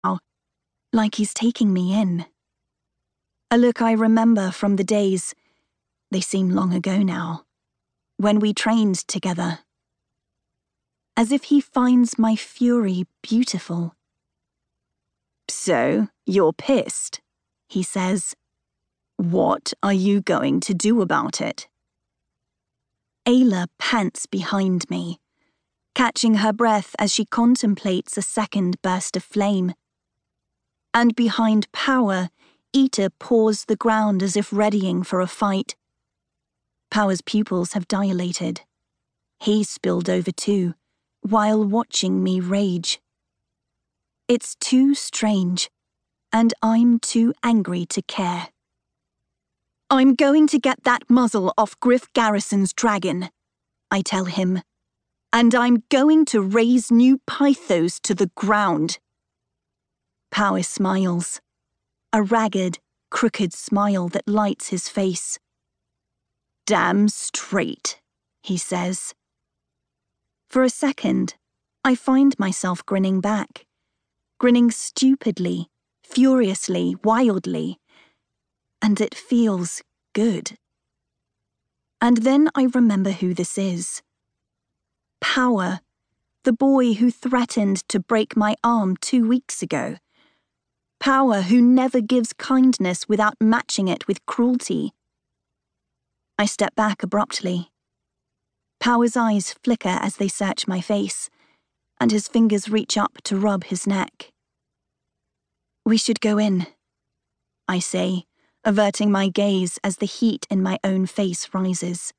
like he's taking me in. A look I remember from the days, they seem long ago now, when we trained together. As if he finds my fury beautiful. "So, you're pissed," he says. "What are you going to do about it?" Ayla pants behind me, catching her breath as she contemplates a second burst of flame. And behind Power, Ita paws the ground as if readying for a fight. Power's pupils have dilated. He spilled over too, while watching me rage. It's too strange, and I'm too angry to care. "I'm going to get that muzzle off Griff Garrison's dragon," I tell him. "And I'm going to raise New Pythos to the ground." Power smiles. A ragged, crooked smile that lights his face. "Damn straight," he says. For a second, I find myself grinning back. Grinning stupidly, furiously, wildly. And it feels good. And then I remember who this is. Power, the boy who threatened to break my arm 2 weeks ago. Power who never gives kindness without matching it with cruelty. I step back abruptly. Power's eyes flicker as they search my face, and his fingers reach up to rub his neck. "We should go in," I say, averting my gaze as the heat in my own face rises.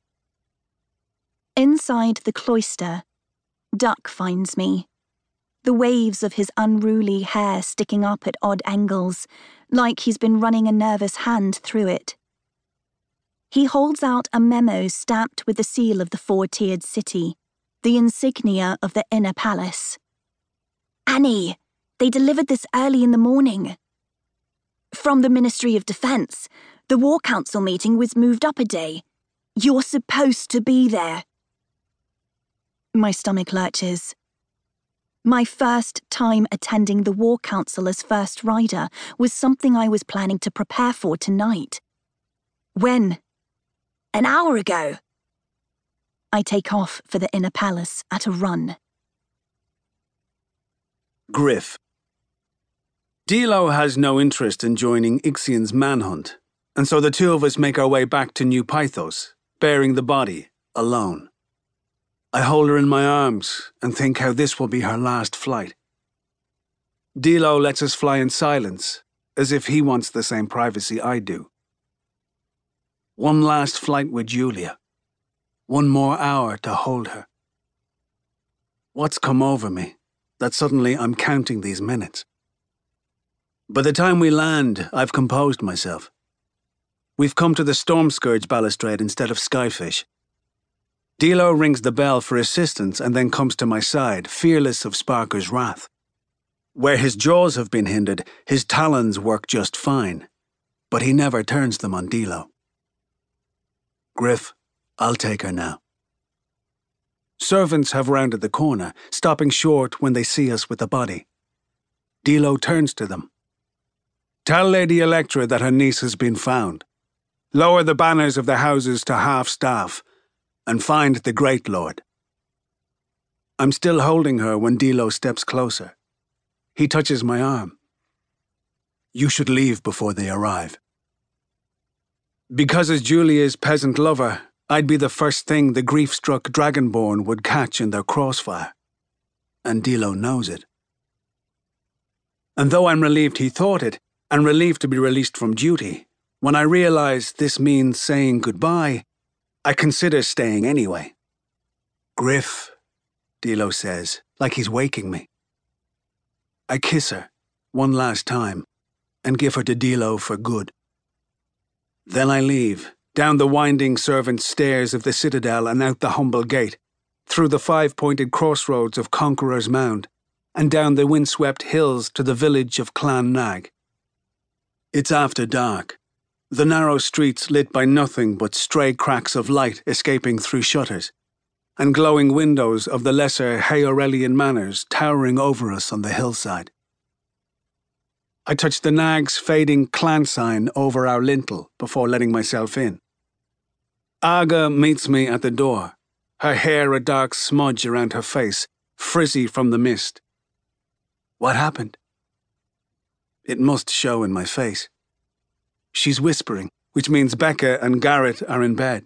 Inside the cloister, Duck finds me. The waves of his unruly hair sticking up at odd angles, like he's been running a nervous hand through it. He holds out a memo stamped with the seal of the four-tiered city, the insignia of the inner palace. "Annie, they delivered this early in the morning. From the Ministry of Defense. The War Council meeting was moved up a day. You're supposed to be there." My stomach lurches. My first time attending the War Council as First Rider was something I was planning to prepare for tonight. "When?" "An hour ago." I take off for the inner palace at a run. Griff. Dilo has no interest in joining Ixion's manhunt, and so the two of us make our way back to New Pythos, bearing the body, alone. I hold her in my arms and think how this will be her last flight. Dilo lets us fly in silence, as if he wants the same privacy I do. One last flight with Julia. One more hour to hold her. What's come over me, that suddenly I'm counting these minutes? By the time we land, I've composed myself. We've come to the Storm Scourge balustrade instead of Skyfish. Dilo rings the bell for assistance and then comes to my side, fearless of Sparker's wrath. Where his jaws have been hindered, his talons work just fine, but he never turns them on Dilo. "Griff, I'll take her now." Servants have rounded the corner, stopping short when they see us with the body. Dilo turns to them. "Tell Lady Electra that her niece has been found. Lower the banners of the houses to half-staff, and find the Great Lord." I'm still holding her when Dilo steps closer. He touches my arm. "You should leave before they arrive." Because as Julia's peasant lover, I'd be the first thing the grief-struck Dragonborn would catch in their crossfire. And Dilo knows it. And though I'm relieved he thought it, and relieved to be released from duty, when I realize this means saying goodbye, I consider staying anyway. "Griff," Dilo says, like he's waking me. I kiss her, one last time, and give her to Dilo for good. Then I leave, down the winding servant stairs of the citadel and out the humble gate, through the five-pointed crossroads of Conqueror's Mound, and down the windswept hills to the village of Clan Nag. It's after dark, the narrow streets lit by nothing but stray cracks of light escaping through shutters, and glowing windows of the lesser Heorelian manors towering over us on the hillside. I touch the nag's fading clan sign over our lintel before letting myself in. Aga meets me at the door, her hair a dark smudge around her face, frizzy from the mist. What happened? It must show in my face. She's whispering, which means Becca and Garrett are in bed.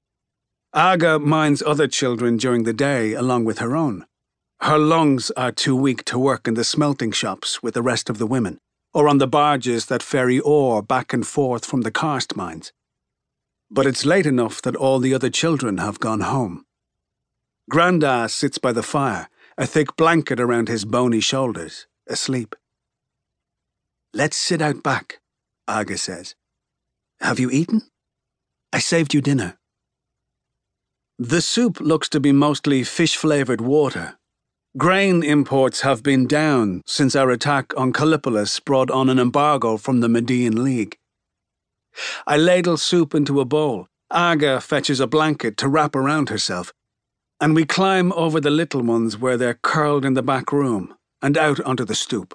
Aga minds other children during the day along with her own. Her lungs are too weak to work in the smelting shops with the rest of the women, or on the barges that ferry ore back and forth from the karst mines. But it's late enough that all the other children have gone home. Granda sits by the fire, a thick blanket around his bony shoulders, asleep. Let's sit out back, Aga says. Have you eaten? I saved you dinner. The soup looks to be mostly fish-flavoured water. Grain imports have been down since our attack on Callipolis brought on an embargo from the Median League. I ladle soup into a bowl. Aga fetches a blanket to wrap around herself, and we climb over the little ones where they're curled in the back room and out onto the stoop.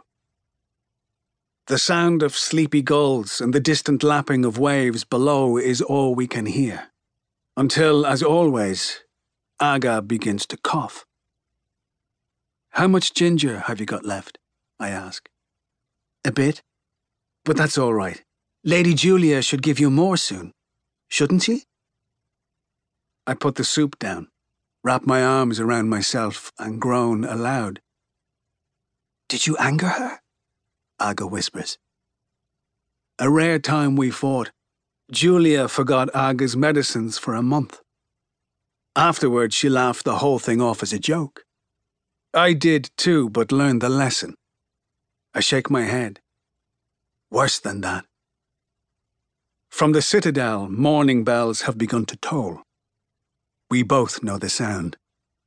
The sound of sleepy gulls and the distant lapping of waves below is all we can hear, until, as always, Aga begins to cough. How much ginger have you got left? I ask. A bit, but that's all right. Lady Julia should give you more soon, shouldn't she? I put the soup down, wrap my arms around myself, and groan aloud. Did you anger her? Aga whispers. A rare time we fought. Julia forgot Aga's medicines for a month. Afterwards, she laughed the whole thing off as a joke. I did too, but learned the lesson. I shake my head. Worse than that. From the citadel, morning bells have begun to toll. We both know the sound.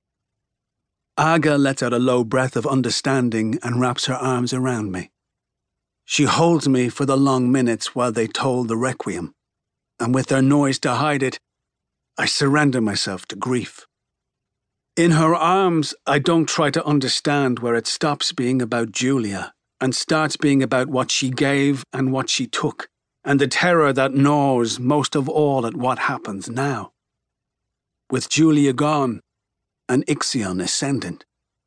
Aga lets out a low breath of understanding and wraps her arms around me. She holds me for the long minutes while they toll the requiem, and with their noise to hide it, I surrender myself to grief. In her arms, I don't try to understand where it stops being about Julia and starts being about what she gave and what she took, and the terror that gnaws most of all at what happens now. With Julia gone, and Ixion ascendant.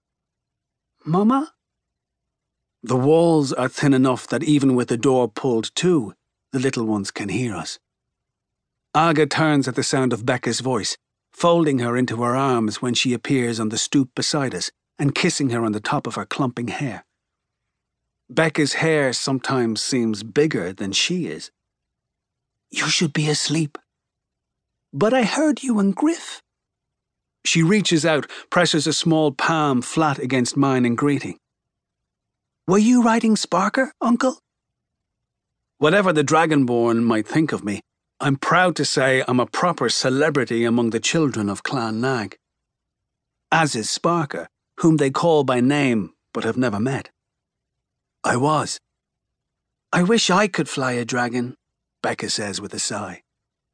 Mama? The walls are thin enough that even with the door pulled to, the little ones can hear us. Aga turns at the sound of Becca's voice, folding her into her arms when she appears on the stoop beside us and kissing her on the top of her clumping hair. Becca's hair sometimes seems bigger than she is. You should be asleep. But I heard you and Griff. She reaches out, presses a small palm flat against mine in greeting. Were you riding Sparker, Uncle? Whatever the Dragonborn might think of me, I'm proud to say I'm a proper celebrity among the children of Clan Nag. As is Sparker, whom they call by name but have never met. I was. I wish I could fly a dragon, Becca says with a sigh.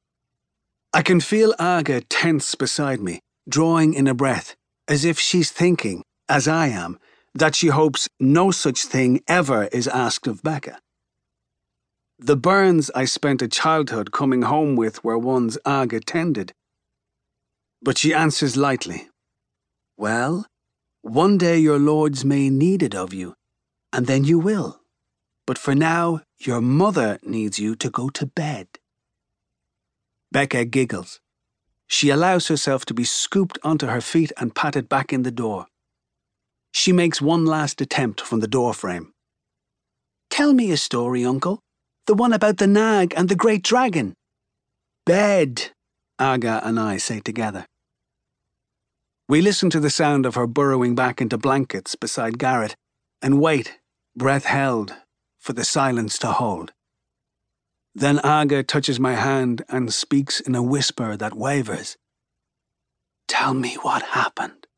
I can feel Aga tense beside me, drawing in a breath, as if she's thinking, as I am, that she hopes no such thing ever is asked of Becca. The burns I spent a childhood coming home with were ones Aga tended. But she answers lightly, Well, one day your lords may need it of you, and then you will. But for now, your mother needs you to go to bed. Becca giggles. She allows herself to be scooped onto her feet and patted back in the door. She makes one last attempt from the doorframe. Tell me a story, Uncle. The one about the nag and the great dragon. Bed, Aga and I say together. We listen to the sound of her burrowing back into blankets beside Garrett and wait, breath held, for the silence to hold. Then Aga touches my hand and speaks in a whisper that wavers. Tell me what happened.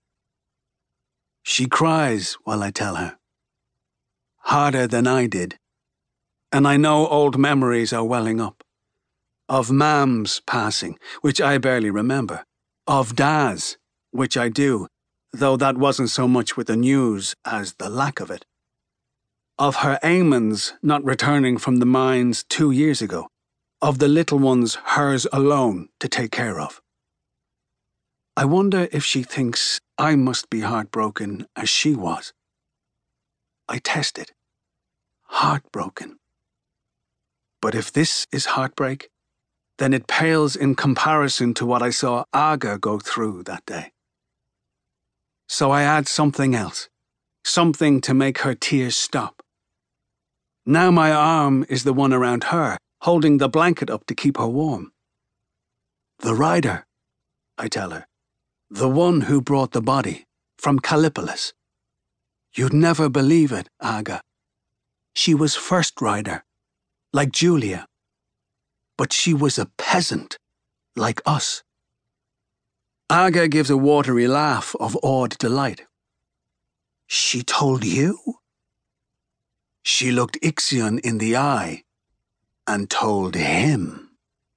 She cries while I tell her. Harder than I did. And I know old memories are welling up. Of Mam's passing, which I barely remember. Of Daz, which I do, though that wasn't so much with the news as the lack of it. of her Aemons not returning from the mines 2 years ago, of the little ones hers alone to take care of. I wonder if she thinks I must be heartbroken as she was. I tested. Heartbroken. But if this is heartbreak, then it pales in comparison to what I saw Aga go through that day. So I add something else, something to make her tears stop. Now my arm is the one around her, holding the blanket up to keep her warm. The rider, I tell her, the one who brought the body from Callipolis. You'd never believe it, Aga. She was first rider, like Julia. But she was a peasant, like us. Aga gives a watery laugh of awed delight. She told you? She looked Ixion in the eye and told him.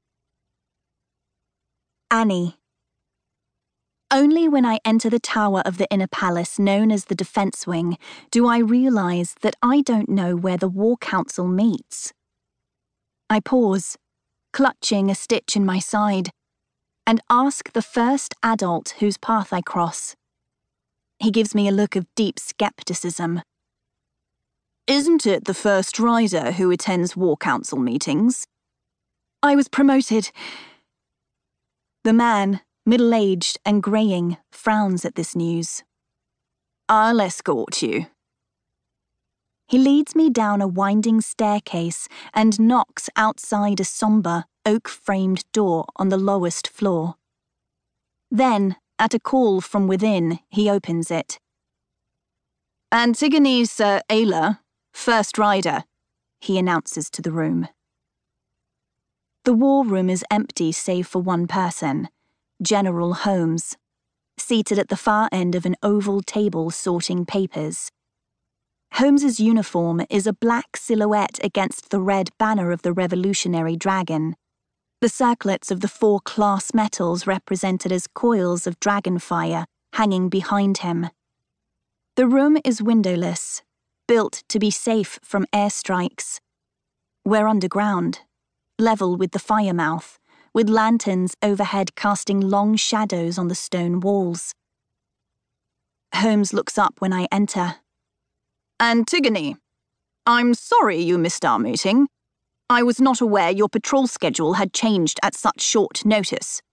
Annie. Only when I enter the tower of the inner palace known as the Defense Wing do I realize that I don't know where the War Council meets. I pause, clutching a stitch in my side, and ask the first adult whose path I cross. He gives me a look of deep skepticism. Isn't it the first rider who attends War Council meetings? I was promoted. The man, middle-aged and greying, frowns at this news. I'll escort you. He leads me down a winding staircase and knocks outside a sombre, oak-framed door on the lowest floor. Then, at a call from within, he opens it. Antigone Sir Ayla, first rider, he announces to the room. The war room is empty save for one person, General Holmes, seated at the far end of an oval table sorting papers. Holmes's uniform is a black silhouette against the red banner of the Revolutionary Dragon, the circlets of the 4 class metals represented as coils of dragonfire hanging behind him. The room is windowless, built to be safe from airstrikes. We're underground, level with the fire mouth, with lanterns overhead casting long shadows on the stone walls. Holmes looks up when I enter. Antigone, I'm sorry you missed our meeting. I was not aware your patrol schedule had changed at such short notice.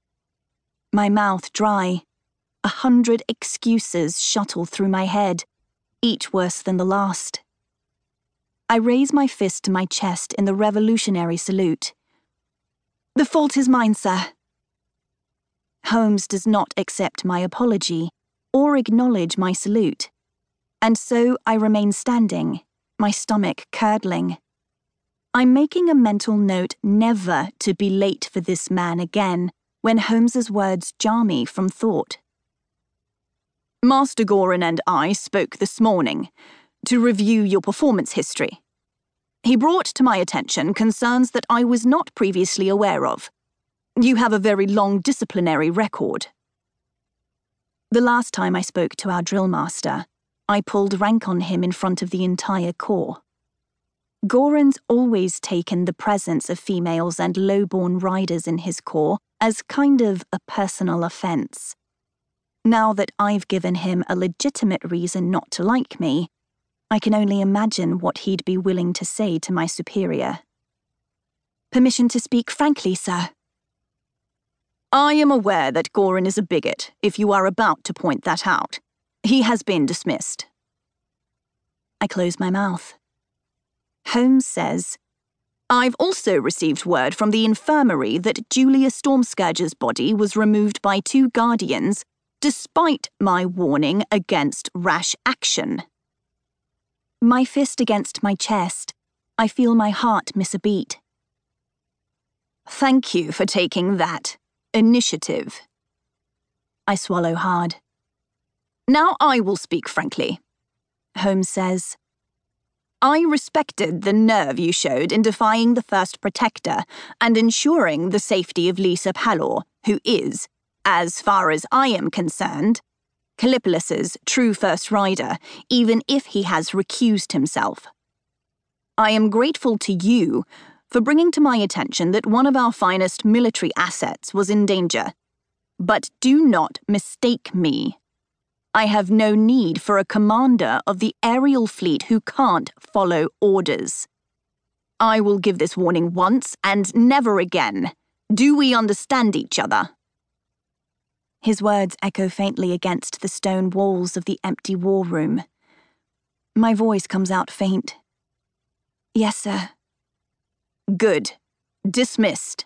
My mouth dry. 100 excuses shuttle through my head, each worse than the last. I raise my fist to my chest in the revolutionary salute. The fault is mine, sir. Holmes does not accept my apology or acknowledge my salute, and so I remain standing, my stomach curdling. I'm making a mental note never to be late for this man again when Holmes's words jar me from thought. Master Gorin and I spoke this morning to review your performance history. He brought to my attention concerns that I was not previously aware of. You have a very long disciplinary record. The last time I spoke to our drill master, I pulled rank on him in front of the entire corps. Gorin's always taken the presence of females and low-born riders in his corps as kind of a personal offense. Now that I've given him a legitimate reason not to like me, I can only imagine what he'd be willing to say to my superior. Permission to speak frankly, sir. I am aware that Gorin is a bigot, if you are about to point that out. He has been dismissed. I close my mouth. Holmes says, I've also received word from the infirmary that Julia Stormscourge's body was removed by 2 guardians, despite my warning against rash action. My fist against my chest, I feel my heart miss a beat. Thank you for taking that initiative. I swallow hard. Now I will speak frankly. Holmes says, I respected the nerve you showed in defying the First Protector and ensuring the safety of Lisa Palor, who is, as far as I am concerned, Callipolis's true first rider, even if he has recused himself. I am grateful to you for bringing to my attention that one of our finest military assets was in danger. But do not mistake me. I have no need for a commander of the aerial fleet who can't follow orders. I will give this warning once and never again. Do we understand each other? His words echo faintly against the stone walls of the empty war room. My voice comes out faint. Yes, sir. Good. Dismissed.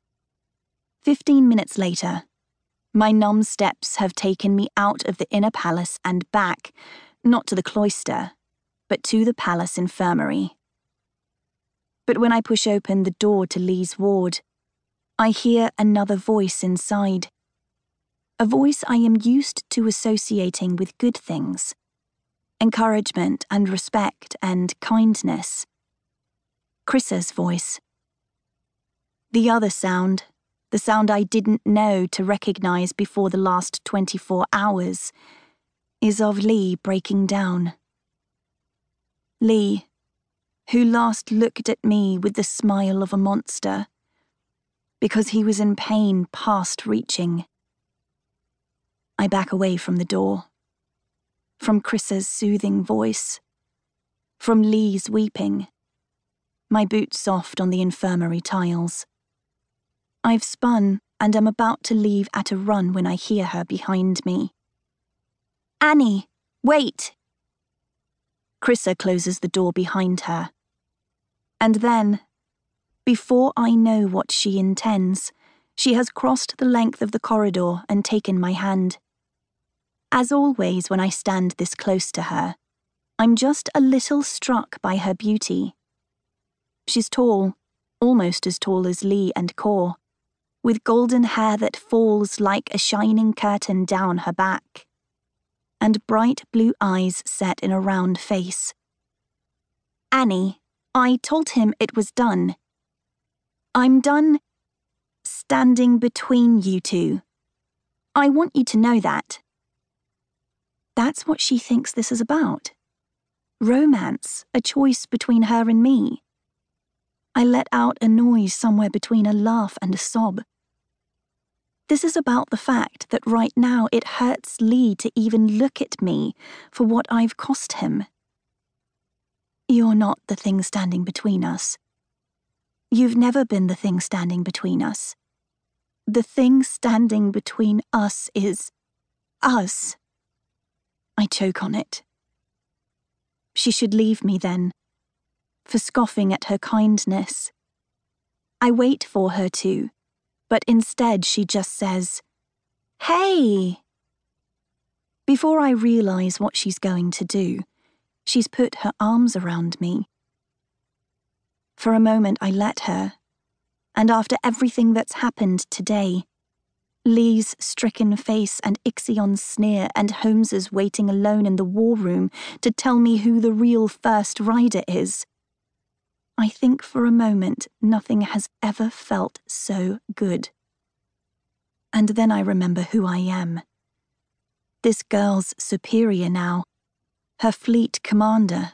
15 minutes later, my numb steps have taken me out of the inner palace and back, not to the cloister, but to the palace infirmary. But when I push open the door to Lee's ward, I hear another voice inside. A voice I am used to associating with good things. Encouragement and respect and kindness. Chrissa's voice. The other sound, the sound I didn't know to recognize before the last 24 hours, is of Lee breaking down. Lee, who last looked at me with the smile of a monster, because he was in pain past reaching. I back away from the door, from Chrissa's soothing voice, from Lee's weeping, my boots soft on the infirmary tiles. I've spun and am about to leave at a run when I hear her behind me. Annie, wait! Chrissa closes the door behind her. And then, before I know what she intends, she has crossed the length of the corridor and taken my hand. As always when I stand this close to her, I'm just a little struck by her beauty. She's tall, almost as tall as Lee and Kor, with golden hair that falls like a shining curtain down her back, and bright blue eyes set in a round face. Annie, I told him it was done. I'm done standing between you two. I want you to know that. That's what she thinks this is about. Romance, a choice between her and me. I let out a noise somewhere between a laugh and a sob. This is about the fact that right now it hurts Lee to even look at me for what I've cost him. You're not the thing standing between us. You've never been the thing standing between us. The thing standing between us is us. I choke on it. She should leave me then, for scoffing at her kindness. I wait for her to, but instead she just says, "Hey!" Before I realize what she's going to do, she's put her arms around me. For a moment I let her, and after everything that's happened today, Lee's stricken face and Ixion's sneer and Holmes's waiting alone in the war room to tell me who the real first rider is, I think for a moment nothing has ever felt so good. And then I remember who I am. This girl's superior now, her fleet commander.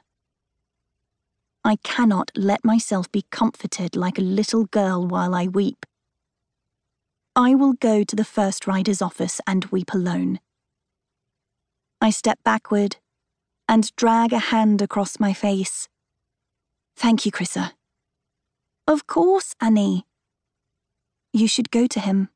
I cannot let myself be comforted like a little girl while I weep. I will go to the first rider's office and weep alone. I step backward and drag a hand across my face. Thank you, Chrissa. Of course, Annie. You should go to him.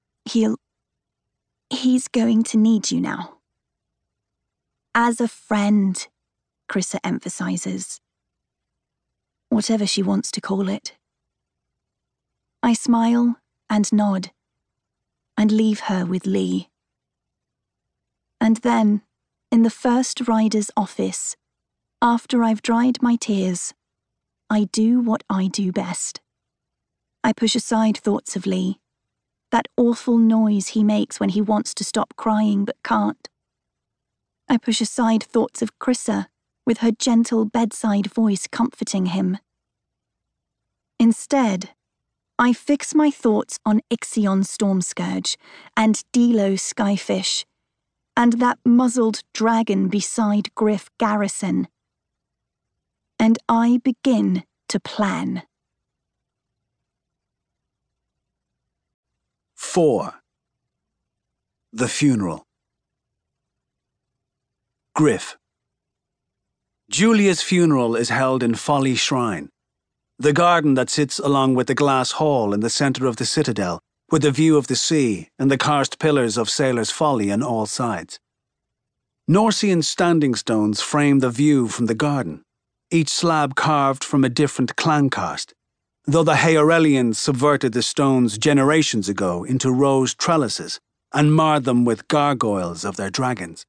He's going to need you now. As a friend, Chrissa emphasizes. Whatever she wants to call it. I smile and nod, and leave her with Lee. And then, in the first rider's office, after I've dried my tears, I do what I do best. I push aside thoughts of Lee, that awful noise he makes when he wants to stop crying but can't. I push aside thoughts of Chrissa, with her gentle bedside voice comforting him. Instead, I fix my thoughts on Ixion Stormscourge and Dilo Skyfish, and that muzzled dragon beside Griff Garrison. And I begin to plan. 4. The funeral. Griff. Julia's funeral is held in Folly Shrine, the garden that sits along with the glass hall in the centre of the citadel, with a view of the sea and the karst pillars of Sailor's Folly on all sides. Norsean standing stones frame the view from the garden, each slab carved from a different clan caste, though the Heorelians subverted the stones generations ago into rose trellises and marred them with gargoyles of their dragons.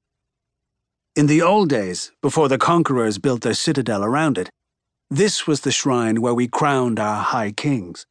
In the old days, before the conquerors built their citadel around it, this was the shrine where we crowned our high kings.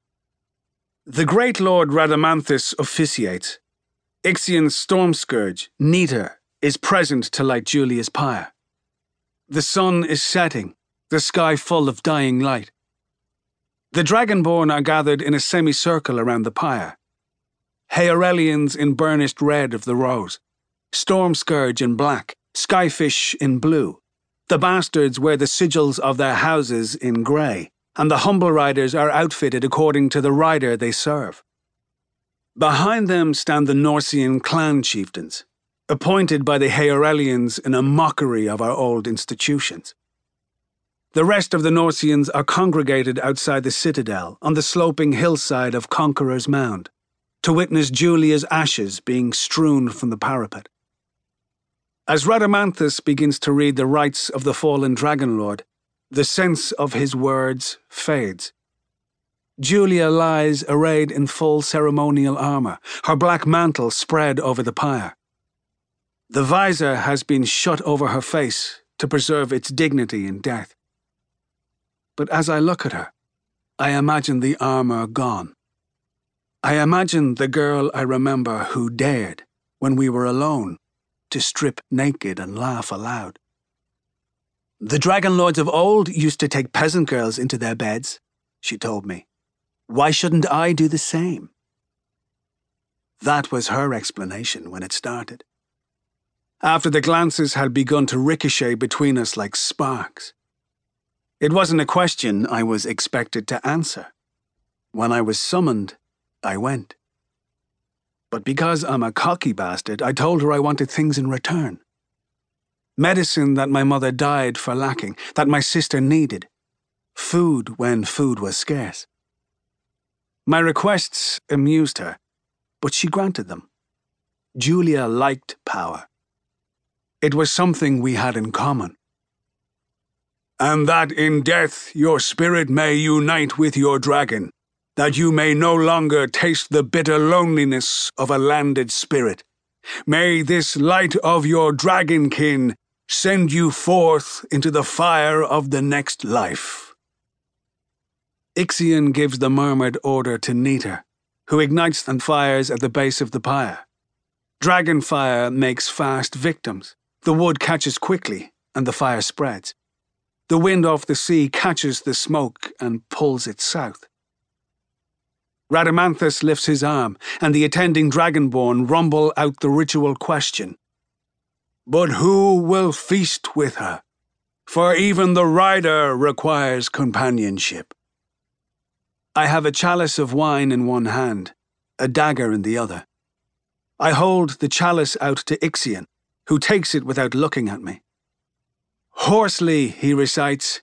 The great Lord Rhadamanthus officiates. Ixion's Stormscourge, Nita, is present to light Julia's pyre. The sun is setting, the sky full of dying light. The Dragonborn are gathered in a semicircle around the pyre. Heorelians in burnished red of the rose, Stormscourge in black, Skyfish in blue. The bastards wear the sigils of their houses in grey, and the humble riders are outfitted according to the rider they serve. Behind them stand the Norsean clan chieftains, appointed by the Heorelians in a mockery of our old institutions. The rest of the Norseans are congregated outside the citadel on the sloping hillside of Conqueror's Mound, to witness Julia's ashes being strewn from the parapet. As Rhadamanthus begins to read the rites of the fallen Dragonlord, the sense of his words fades. Julia lies arrayed in full ceremonial armour, her black mantle spread over the pyre. The visor has been shut over her face to preserve its dignity in death. But as I look at her, I imagine the armour gone. I imagine the girl I remember who dared, when we were alone, to strip naked and laugh aloud. The Dragonlords of old used to take peasant girls into their beds, she told me. Why shouldn't I do the same? That was her explanation when it started. After the glances had begun to ricochet between us like sparks. It wasn't a question I was expected to answer. When I was summoned, I went. But because I'm a cocky bastard, I told her I wanted things in return. Medicine that my mother died for lacking, that my sister needed. Food when food was scarce. My requests amused her, but she granted them. Julia liked power. It was something we had in common. And that in death your spirit may unite with your dragon, that you may no longer taste the bitter loneliness of a landed spirit. May this light of your dragonkin send you forth into the fire of the next life. Ixion gives the murmured order to Nita, who ignites and fires at the base of the pyre. Dragonfire makes fast victims. The wood catches quickly, and the fire spreads. The wind off the sea catches the smoke and pulls it south. Rhadamanthus lifts his arm, and the attending Dragonborn rumble out the ritual question. But who will feast with her? For even the rider requires companionship. I have a chalice of wine in one hand, a dagger in the other. I hold the chalice out to Ixion, who takes it without looking at me. Hoarsely, he recites,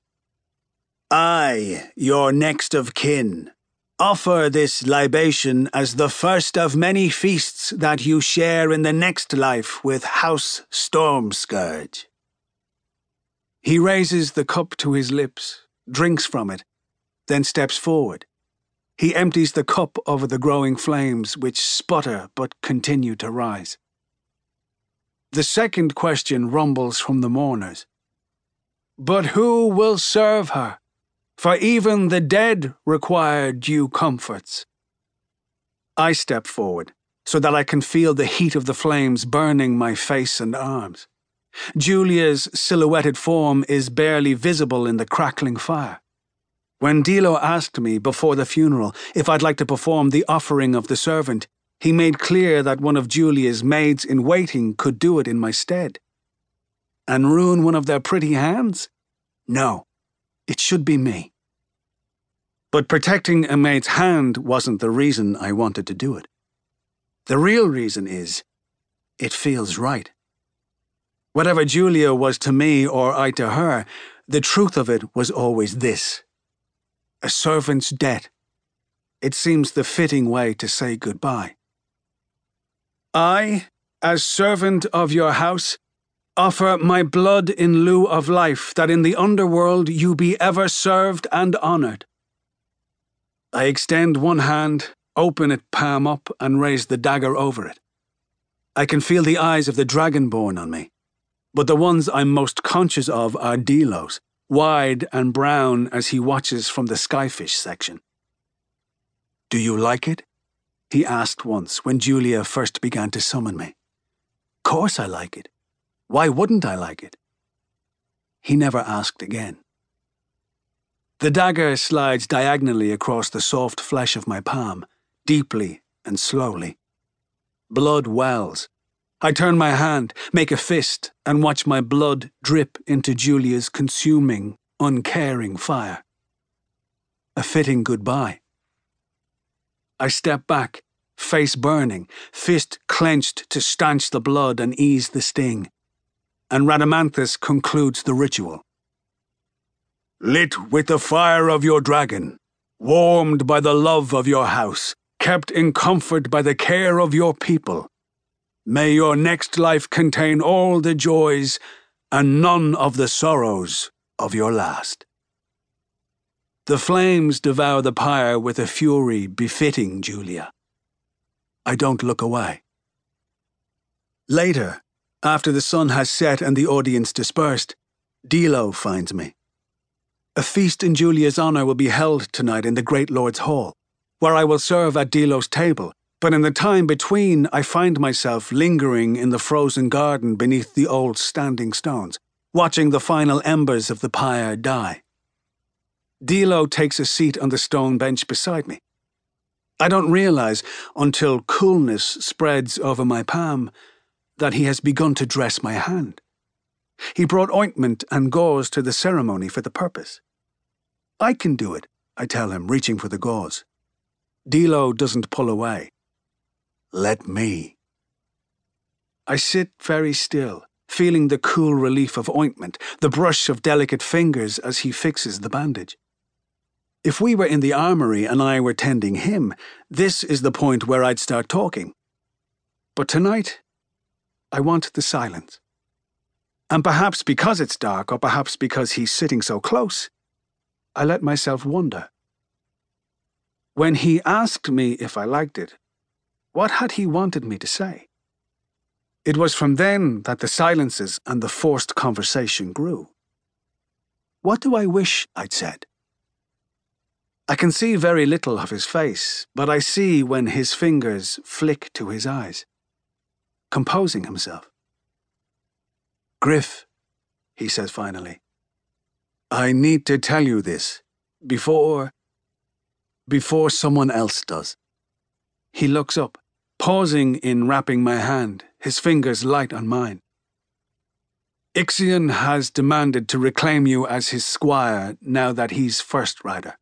I, your next of kin, offer this libation as the first of many feasts that you share in the next life with House Stormscourge. He raises the cup to his lips, drinks from it, then steps forward. He empties the cup over the growing flames, which sputter but continue to rise. The second question rumbles from the mourners. But who will serve her? For even the dead require due comforts. I step forward, so that I can feel the heat of the flames burning my face and arms. Julia's silhouetted form is barely visible in the crackling fire. When Dilo asked me before the funeral if I'd like to perform the offering of the servant, He made clear that one of Julia's maids-in-waiting could do it in my stead. And ruin one of their pretty hands? No, it should be me. But protecting a maid's hand wasn't the reason I wanted to do it. The real reason is, it feels right. Whatever Julia was to me or I to her, the truth of it was always this: a servant's debt. It seems the fitting way to say goodbye. I, as servant of your house, offer my blood in lieu of life, that in the underworld you be ever served and honored. I extend one hand, open it palm up, and raise the dagger over it. I can feel the eyes of the Dragonborn on me, but the ones I'm most conscious of are Dilo's, wide and brown as he watches from the skyfish section. "Do you like it?" he asked once when Julia first began to summon me. "Course I like it. Why wouldn't I like it?" He never asked again. The dagger slides diagonally across the soft flesh of my palm, deeply and slowly. Blood wells. I turn my hand, make a fist, and watch my blood drip into Julia's consuming, uncaring fire. A fitting goodbye. I step back, face burning, fist clenched to stanch the blood and ease the sting, and Rhadamanthus concludes the ritual. "Lit with the fire of your dragon, warmed by the love of your house, kept in comfort by the care of your people, may your next life contain all the joys and none of the sorrows of your last." The flames devour the pyre with a fury befitting Julia. I don't look away. Later, after the sun has set and the audience dispersed, Dilo finds me. A feast in Julia's honor will be held tonight in the Great Lord's Hall, where I will serve at Dilo's table, but in the time between I find myself lingering in the frozen garden beneath the old standing stones, watching the final embers of the pyre die. Dilo takes a seat on the stone bench beside me. I don't realize, until coolness spreads over my palm, that he has begun to dress my hand. He brought ointment and gauze to the ceremony for the purpose. "I can do it," I tell him, reaching for the gauze. Dilo doesn't pull away. "Let me." I sit very still, feeling the cool relief of ointment, the brush of delicate fingers as he fixes the bandage. If we were in the armory and I were tending him, this is the point where I'd start talking. But tonight, I want the silence. And perhaps because it's dark, or perhaps because he's sitting so close, I let myself wonder. When he asked me if I liked it, what had he wanted me to say? It was from then that the silences and the forced conversation grew. "What do I wish I'd said?" I can see very little of his face, but I see when his fingers flick to his eyes. Composing himself. "Griff," he says finally, "I need to tell you this, before someone else does." He looks up, pausing in wrapping my hand, his fingers light on mine. "Ixion has demanded to reclaim you as his squire now that he's first rider.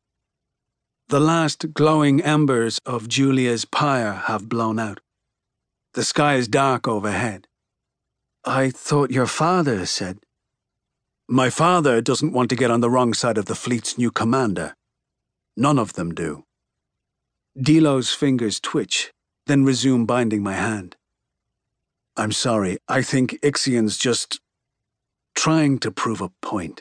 The last glowing embers of Julia's pyre have blown out. The sky is dark overhead. I thought your father said..." "My father doesn't want to get on the wrong side of the fleet's new commander. None of them do." Dilo's fingers twitch, then resume binding my hand. "I'm sorry, I think Ixion's just trying to prove a point."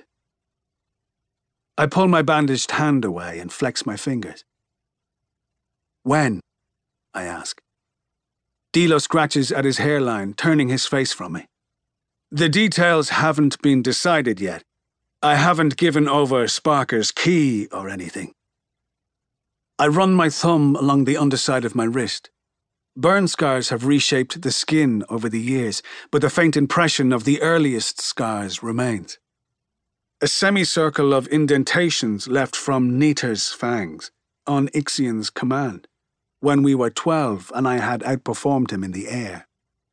I pull my bandaged hand away and flex my fingers. "When?" I ask. Dilo scratches at his hairline, turning his face from me. "The details haven't been decided yet. I haven't given over Sparker's key or anything." I run my thumb along the underside of my wrist. Burn scars have reshaped the skin over the years, but the faint impression of the earliest scars remains. A semicircle of indentations left from Nita's fangs, on Ixion's command, when we were 12 and I had outperformed him in the air.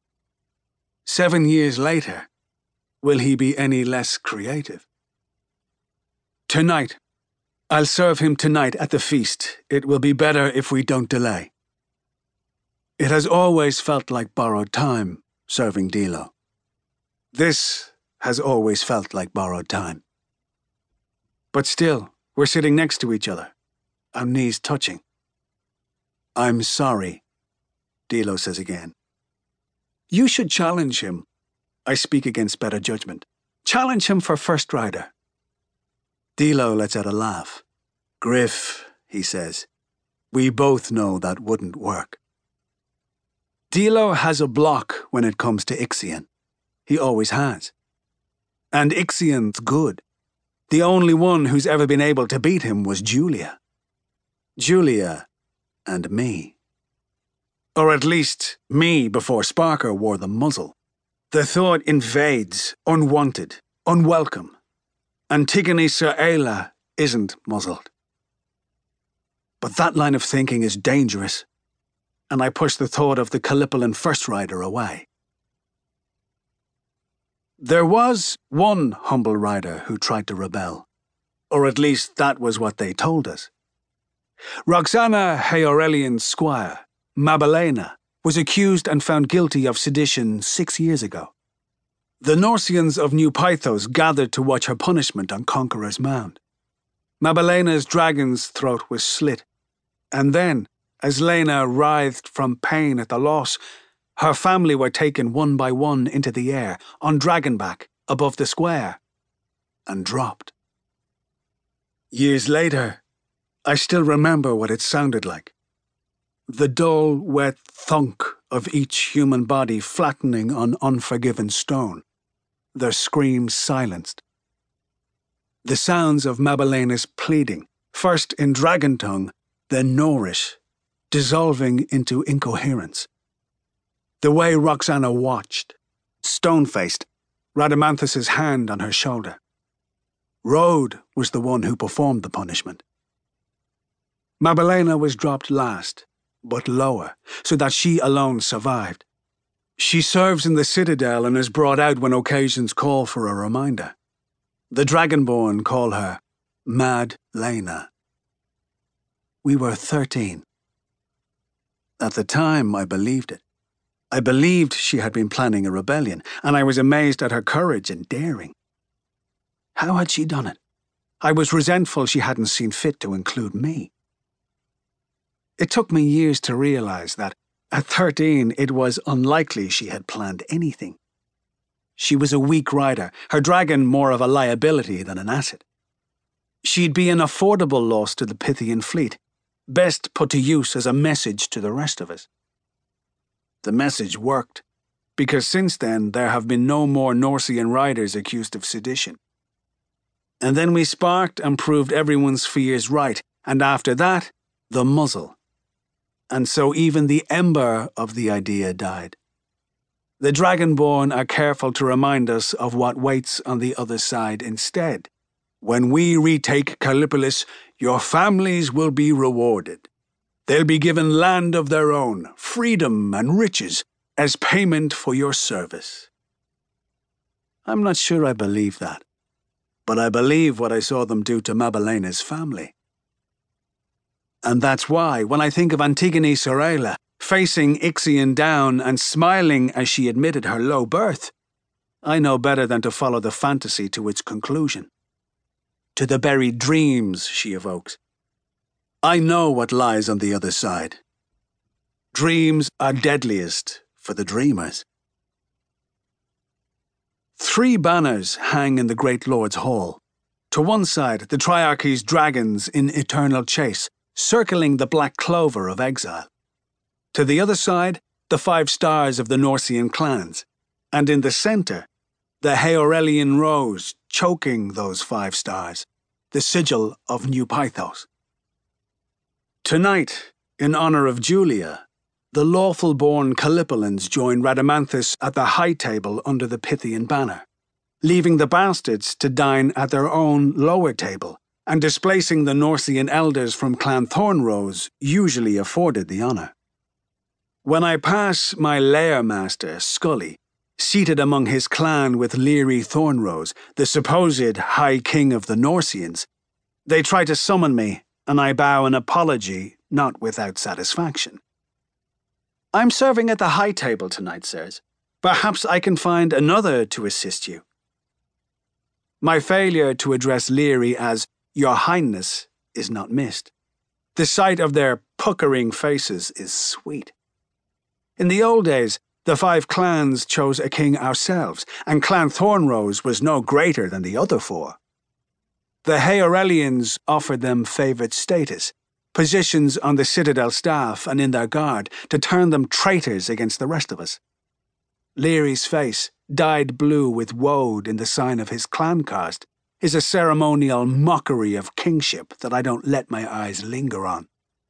7 years later, will he be any less creative? Tonight. I'll serve him tonight at the feast. It will be better if we don't delay. It has always felt like borrowed time, serving Dilo. This has always felt like borrowed time. But still, we're sitting next to each other, our knees touching. I'm sorry, Dilo says again. You should challenge him. I speak against better judgment. Challenge him for first rider. Dilo lets out a laugh. Griff, he says, we both know that wouldn't work. Dilo has a block when it comes to Ixion. He always has. And Ixion's good. The only one who's ever been able to beat him was Julia. Julia and me. Or at least, me before Sparker wore the muzzle. The thought invades, unwanted, unwelcome. Antigone Sir Ayla isn't muzzled. But that line of thinking is dangerous, and I push the thought of the Callipolan First Rider away. There was one humble rider who tried to rebel, or at least that was what they told us. Roxana Heorelian's squire, Mabalena, was accused and found guilty of sedition 6 years ago. The Norsians of New Pythos gathered to watch her punishment on Conqueror's Mound. Mabalena's dragon's throat was slit, and then, as Lena writhed from pain at the loss, her family were taken one by one into the air, on dragonback, above the square, and dropped. Years later, I still remember what it sounded like. The dull, wet thunk of each human body flattening on unforgiven stone, their screams silenced. The sounds of Mabalena's pleading, first in dragon tongue, then Norish, dissolving into incoherence. The way Roxana watched, stone-faced, Rhadamanthus's hand on her shoulder. Rode was the one who performed the punishment. Mabalena was dropped last, but lower, so that she alone survived. She serves in the Citadel and is brought out when occasions call for a reminder. The Dragonborn call her Mad Lena. We were 13. At the time, I believed it. I believed she had been planning a rebellion, and I was amazed at her courage and daring. How had she done it? I was resentful she hadn't seen fit to include me. It took me years to realize that, at 13, it was unlikely she had planned anything. She was a weak rider, her dragon more of a liability than an asset. She'd be an affordable loss to the Pythian fleet, best put to use as a message to the rest of us. The message worked, because since then there have been no more Norsian riders accused of sedition. And then we sparked and proved everyone's fears right, and after that, the muzzle. And so even the ember of the idea died. The Dragonborn are careful to remind us of what waits on the other side instead. When we retake Callipolis, your families will be rewarded. They'll be given land of their own, freedom and riches, as payment for your service. I'm not sure I believe that, but I believe what I saw them do to Mabalena's family. And that's why, when I think of Antigone Sir Ayla, facing Ixion down and smiling as she admitted her low birth, I know better than to follow the fantasy to its conclusion. To the buried dreams she evokes. I know what lies on the other side. Dreams are deadliest for the dreamers. 3 banners hang in the Great Lord's Hall. To one side, the Triarchy's dragons in eternal chase, circling the black clover of exile. To the other side, the 5 stars of the Norsian clans, and in the center, the Heorelian rose choking those 5 stars, the sigil of New Pythos. Tonight, in honor of Julia, the lawful-born Callipolans join Rhadamanthus at the high table under the Pythian banner, leaving the bastards to dine at their own lower table and displacing the Norsean elders from Clan Thornrose usually afforded the honour. When I pass my lair master, Scully, seated among his clan with Leary Thornrose, the supposed High King of the Norseans, they try to summon me, and I bow an apology, not without satisfaction. I'm serving at the high table tonight, sirs. Perhaps I can find another to assist you. My failure to address Leary as Your Highness is not missed. The sight of their puckering faces is sweet. In the old days, the 5 clans chose a king ourselves, and Clan Thornrose was no greater than the other 4. The Heorelians offered them favoured status, positions on the Citadel staff and in their guard to turn them traitors against the rest of us. Leary's face, dyed blue with woad in the sign of his clan caste, is a ceremonial mockery of kingship that I don't let my eyes linger on.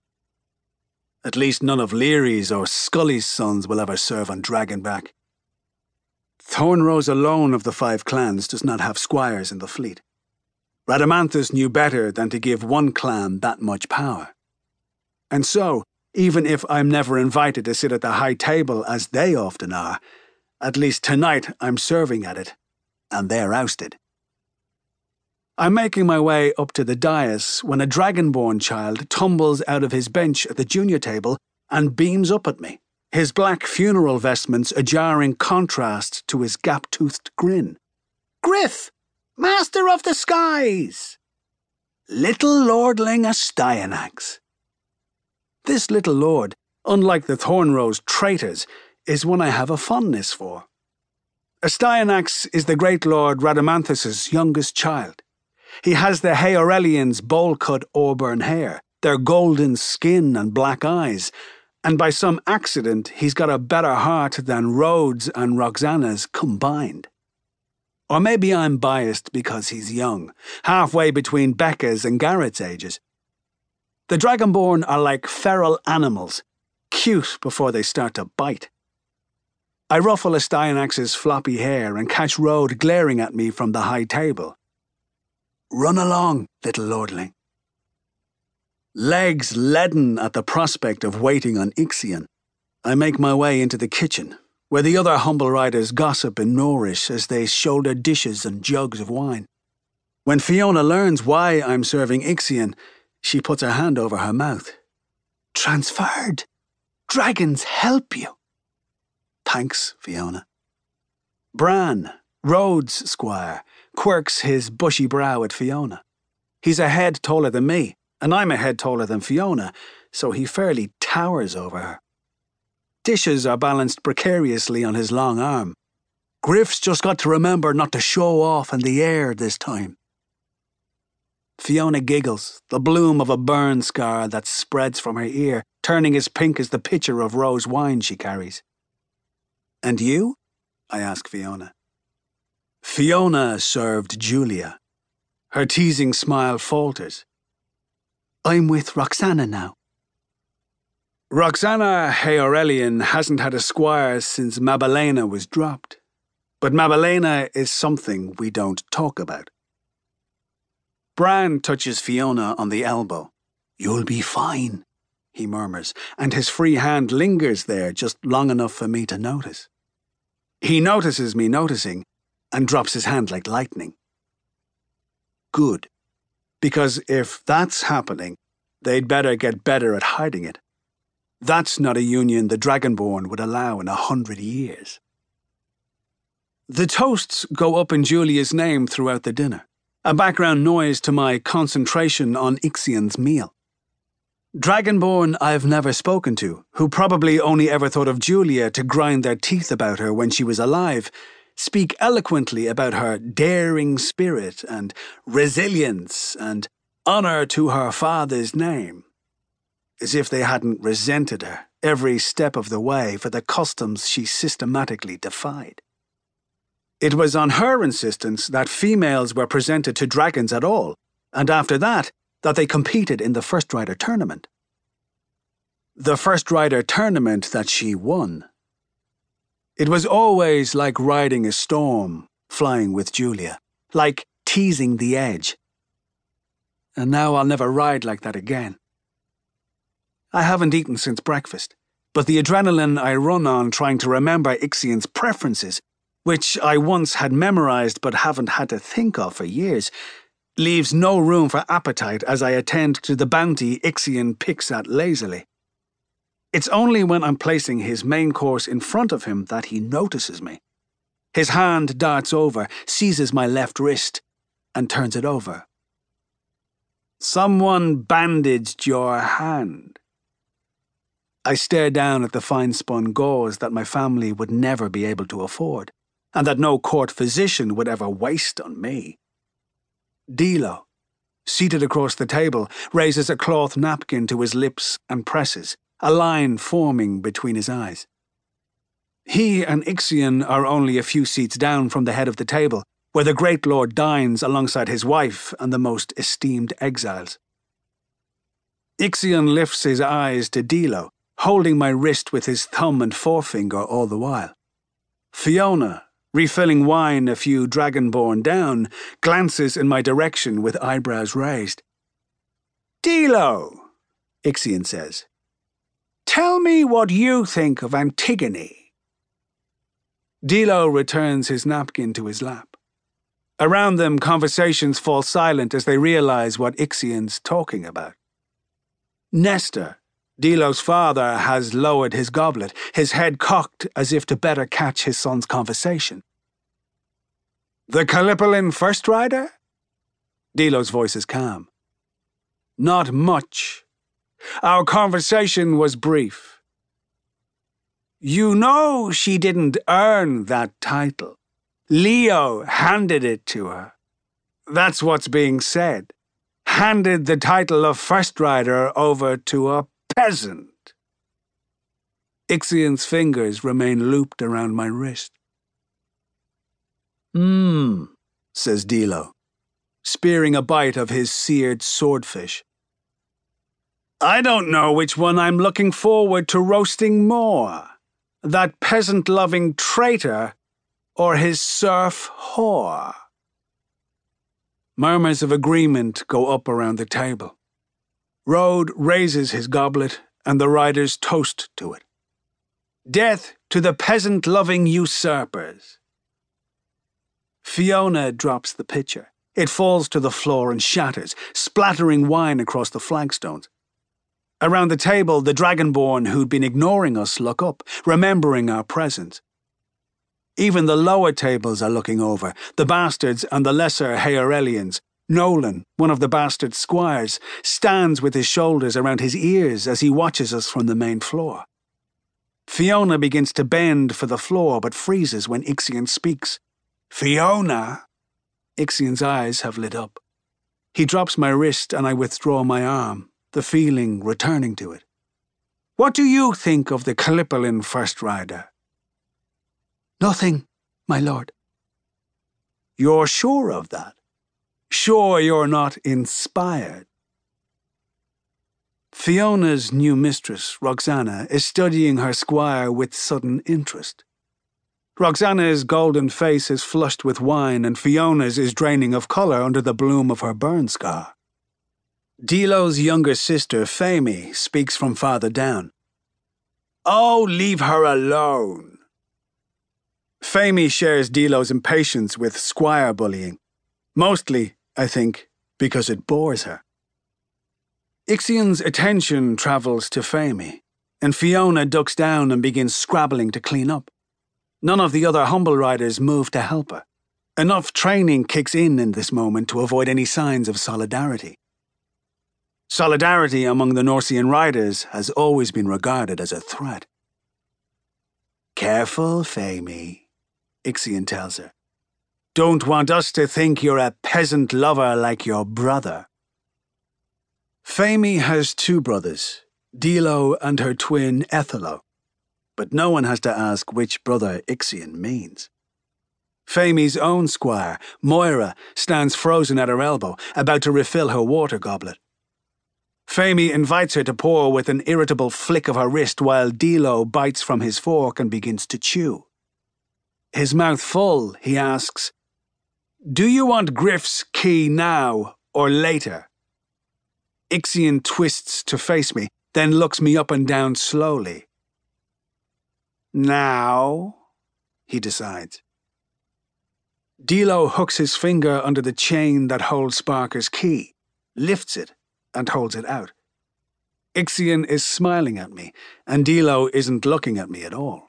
At least none of Leary's or Scully's sons will ever serve on Dragonback. Thornrose alone of the 5 clans does not have squires in the fleet. Rhadamanthus knew better than to give one clan that much power. And so, even if I'm never invited to sit at the high table as they often are, at least tonight I'm serving at it, and they're ousted. I'm making my way up to the dais when a dragonborn child tumbles out of his bench at the junior table and beams up at me, his black funeral vestments a jarring contrast to his gap-toothed grin. "Griff! Master of the Skies! Little Lordling Astyanax." This little lord, unlike the Thornrose traitors, is one I have a fondness for. Astyanax is the great Lord Rhadamanthus's youngest child. He has the Heorelians' bowl-cut auburn hair, their golden skin and black eyes, and by some accident he's got a better heart than Rhodes and Roxana's combined. Or maybe I'm biased because he's young, halfway between Becca's and Garrett's ages. The Dragonborn are like feral animals, cute before they start to bite. I ruffle Astyanax's floppy hair and catch Rhode glaring at me from the high table. "Run along, little lordling." Legs leaden at the prospect of waiting on Ixion, I make my way into the kitchen, where the other humble riders gossip in Norrish as they shoulder dishes and jugs of wine. When Fiona learns why I'm serving Ixion, she puts her hand over her mouth. "Transferred. Dragons help you." "Thanks, Fiona." Bran, Rhodes' squire, quirks his bushy brow at Fiona. He's a head taller than me, and I'm a head taller than Fiona, so he fairly towers over her. Dishes are balanced precariously on his long arm. "Griff's just got to remember not to show off in the air this time." Fiona giggles, the bloom of a burn scar that spreads from her ear, turning as pink as the pitcher of rose wine she carries. "And you?" I ask Fiona. Fiona served Julia. Her teasing smile falters. "I'm with Roxana now." Roxana Heorelian hasn't had a squire since Mabalena was dropped. But Mabalena is something we don't talk about. Bran touches Fiona on the elbow. "You'll be fine," he murmurs, and his free hand lingers there just long enough for me to notice. He notices me noticing, and drops his hand like lightning. Good. Because if that's happening, they'd better get better at hiding it. That's not a union the Dragonborn would allow in 100 years. The toasts go up in Julia's name throughout the dinner, a background noise to my concentration on Ixion's meal. Dragonborn I've never spoken to, who probably only ever thought of Julia to grind their teeth about her when she was alive, speak eloquently about her daring spirit and resilience and honour to her father's name, as if they hadn't resented her every step of the way for the customs she systematically defied. It was on her insistence that females were presented to dragons at all, and after that they competed in the First Rider tournament. The First Rider tournament that she won. It was always like riding a storm, flying with Julia, like teasing the edge. and now I'll never ride like that again. I haven't eaten since breakfast, but the adrenaline I run on trying to remember Ixian's preferences, which I once had memorized but haven't had to think of for years, leaves no room for appetite as I attend to the bounty Ixian picks at lazily. It's only when I'm placing his main course in front of him that he notices me. His hand darts over, seizes my left wrist, and turns it over. Someone bandaged your hand. I stare down at the fine-spun gauze that my family would never be able to afford, and that no court physician would ever waste on me. Dilo, seated across the table, raises a cloth napkin to his lips and presses, a line forming between his eyes. He and Ixian are only a few seats down from the head of the table, where the great lord dines alongside his wife and the most esteemed exiles. Ixian lifts his eyes to Dilo, holding my wrist with his thumb and forefinger all the while. Fiona, refilling wine a few dragonborn down, glances in my direction with eyebrows raised. Dilo, Ixian says, tell me what you think of Antigone. Dilo returns his napkin to his lap. Around them, conversations fall silent as they realize what Ixian's talking about. Nestor, Dilo's father, has lowered his goblet, his head cocked as if to better catch his son's conversation. The Callipolin first rider? Dilo's voice is calm. Not much. Our conversation was brief. You know she didn't earn that title. Leo handed it to her. That's what's being said. Handed the title of First Rider over to a peasant. Ixian's fingers remain looped around my wrist. Says Dilo, spearing a bite of his seared swordfish. I don't know which one I'm looking forward to roasting more. That peasant-loving traitor or his serf whore. Murmurs of agreement go up around the table. Rode raises his goblet, and the riders toast to it. Death to the peasant-loving usurpers. Fiona drops the pitcher. It falls to the floor and shatters, splattering wine across the flagstones. Around the table, the Dragonborn who'd been ignoring us look up, remembering our presence. Even the lower tables are looking over, the bastards and the lesser Heorelians. Nolan, one of the bastard squires, stands with his shoulders around his ears as he watches us from the main floor. Fiona begins to bend for the floor but freezes when Ixian speaks. Fiona! Ixian's eyes have lit up. He drops my wrist and I withdraw my arm, the feeling returning to it. What do you think of the Callipolin first rider? Nothing, my lord. You're sure of that? Sure you're not inspired? Fiona's new mistress, Roxana, is studying her squire with sudden interest. Roxana's golden face is flushed with wine and Fiona's is draining of colour under the bloom of her burn scar. Dilo's younger sister, Femi, speaks from farther down. Oh, leave her alone. Femi shares Dilo's impatience with squire bullying. Mostly, I think, because it bores her. Ixian's attention travels to Femi, and Fiona ducks down and begins scrabbling to clean up. None of the other humble riders move to help her. Enough training kicks in this moment to avoid any signs of solidarity. Solidarity among the Norsean riders has always been regarded as a threat. Careful, Femi, Ixian tells her. Don't want us to think you're a peasant lover like your brother. Femi has two brothers, Dilo and her twin Ethelo, but no one has to ask which brother Ixian means. Femi's own squire, Moira, stands frozen at her elbow, about to refill her water goblet. Femi invites her to pour with an irritable flick of her wrist while Dilo bites from his fork and begins to chew. His mouth full, he asks, Do you want Griff's key now or later? Ixion twists to face me, then looks me up and down slowly. Now, he decides. Dilo hooks his finger under the chain that holds Sparker's key, lifts it, and holds it out. Ixion is smiling at me, and Dilo isn't looking at me at all.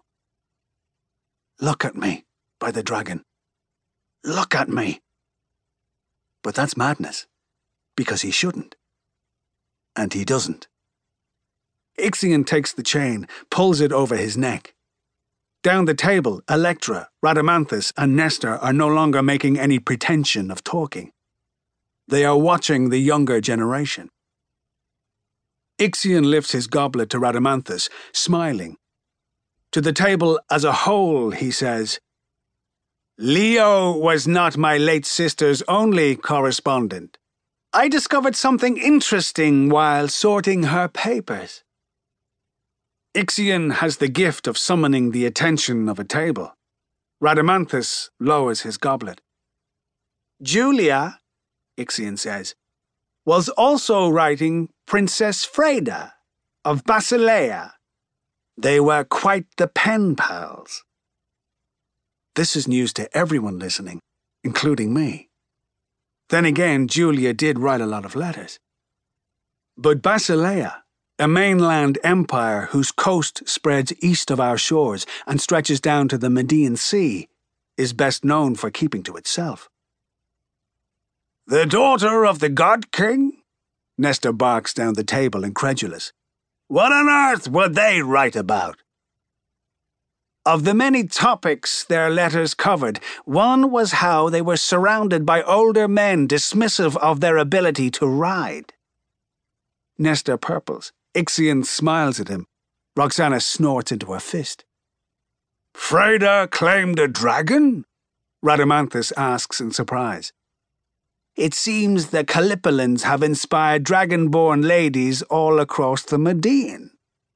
Look at me, by the dragon. Look at me. But that's madness, because he shouldn't. And he doesn't. Ixion takes the chain, pulls it over his neck. Down the table, Electra, Rhadamanthus, and Nestor are no longer making any pretension of talking. They are watching the younger generation. Ixion lifts his goblet to Rhadamanthus, smiling. To the table as a whole, he says, Leo was not my late sister's only correspondent. I discovered something interesting while sorting her papers. Ixion has the gift of summoning the attention of a table. Rhadamanthus lowers his goblet. Julia, Ixion says, was also writing Princess Freyda of Basileia. They were quite the pen pals. This is news to everyone listening, including me. Then again, Julia did write a lot of letters. But Basileia, a mainland empire whose coast spreads east of our shores and stretches down to the Median Sea, is best known for keeping to itself. The daughter of the God King? Nestor barks down the table, incredulous. What on earth would they write about? Of the many topics their letters covered, one was how they were surrounded by older men dismissive of their ability to ride. Nestor purples. Ixion smiles at him. Roxana snorts into her fist. Freyda claimed a dragon? Rhadamanthus asks in surprise. It seems the Calipolans have inspired dragon-born ladies all across the Median.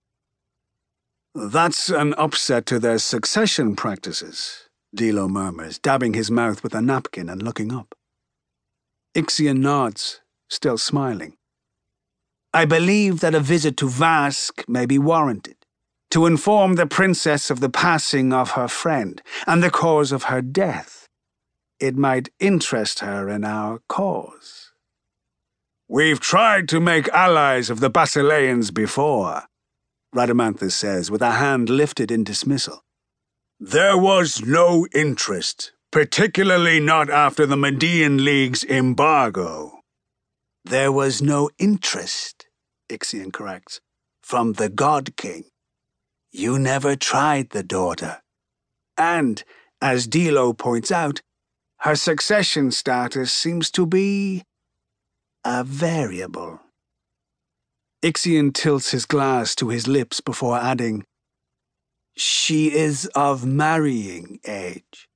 That's an upset to their succession practices, Dilo murmurs, dabbing his mouth with a napkin and looking up. Ixion nods, still smiling. I believe that a visit to Vask may be warranted, to inform the princess of the passing of her friend and the cause of her death. It might interest her in our cause. We've tried to make allies of the Basileans before, Rhadamanthus says, with a hand lifted in dismissal. There was no interest, particularly not after the Median League's embargo. There was no interest, Ixion corrects, from the God King. You never tried the daughter. And, as Dilo points out, her succession status seems to be a variable. Ixion tilts his glass to his lips before adding, She is of marrying age.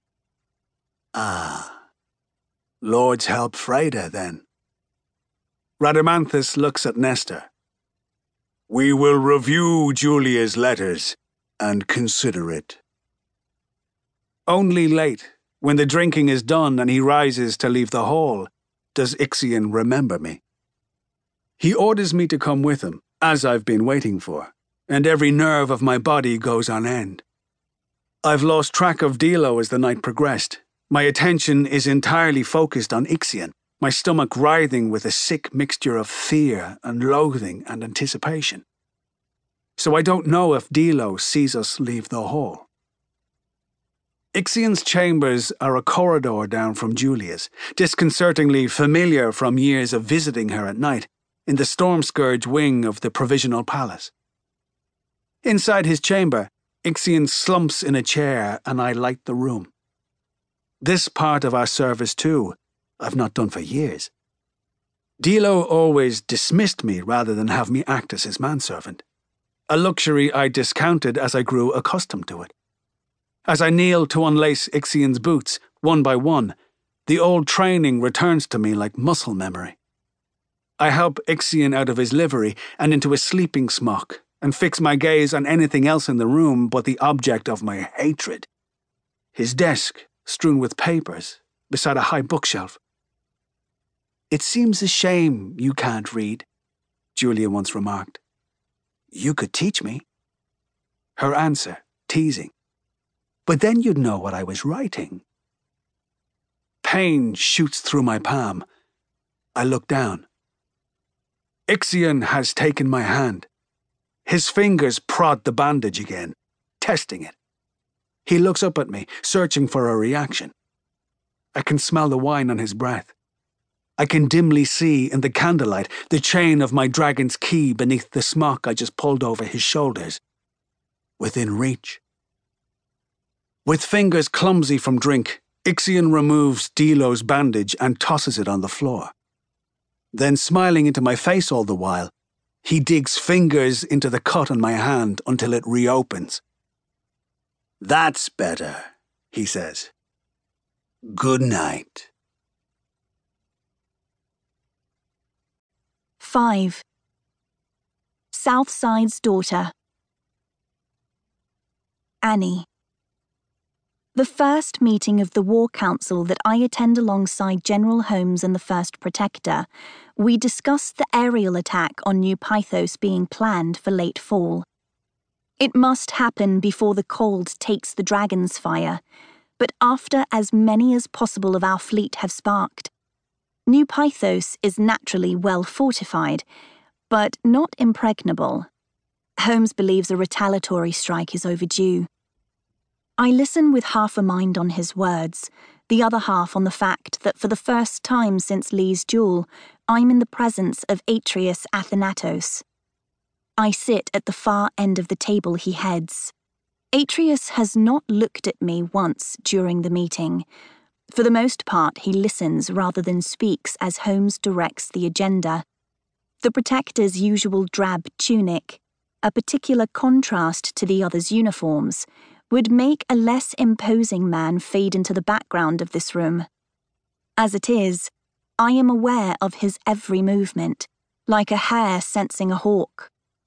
Ah, Lords help Freyda, then. Rhadamanthus looks at Nestor. We will review Julia's letters and consider it. Only late, when the drinking is done and he rises to leave the hall, does Ixion remember me. He orders me to come with him, as I've been waiting for, and every nerve of my body goes on end. I've lost track of Dilo as the night progressed. My attention is entirely focused on Ixion, my stomach writhing with a sick mixture of fear and loathing and anticipation. So I don't know if Dilo sees us leave the hall. Ixion's chambers are a corridor down from Julia's, disconcertingly familiar from years of visiting her at night, in the Stormscourge wing of the Provisional Palace. Inside his chamber, Ixion slumps in a chair and I light the room. This part of our service, too, I've not done for years. Dilo always dismissed me rather than have me act as his manservant, a luxury I discounted as I grew accustomed to it. As I kneel to unlace Ixion's boots, one by one, the old training returns to me like muscle memory. I help Ixion out of his livery and into a sleeping smock, and fix my gaze on anything else in the room but the object of my hatred. His desk, strewn with papers, beside a high bookshelf. "It seems a shame you can't read," Julia once remarked. "You could teach me." Her answer, teasing. "But then you'd know what I was writing." Pain shoots through my palm. I look down. Ixion has taken my hand. His fingers prod the bandage again, testing it. He looks up at me, searching for a reaction. I can smell the wine on his breath. I can dimly see in the candlelight the chain of my dragon's key beneath the smock I just pulled over his shoulders. Within reach. With fingers clumsy from drink, Ixion removes Dilo's bandage and tosses it on the floor. Then, smiling into my face all the while, he digs fingers into the cut on my hand until it reopens. "That's better," he says. "Good night." 5. Southside's daughter. Annie. The first meeting of the War Council that I attend alongside General Holmes and the First Protector, we discussed the aerial attack on New Pythos being planned for late fall. It must happen before the cold takes the dragon's fire, but after as many as possible of our fleet have sparked. New Pythos is naturally well fortified, but not impregnable. Holmes believes a retaliatory strike is overdue. I listen with half a mind on his words, the other half on the fact that for the first time since Lee's duel, I'm in the presence of Atreus Athanatos. I sit at the far end of the table he heads. Atreus has not looked at me once during the meeting. For the most part, he listens rather than speaks as Holmes directs the agenda. The Protector's usual drab tunic, a particular contrast to the others' uniforms, would make a less imposing man fade into the background of this room. As it is, I am aware of his every movement, like a hare sensing a hawk.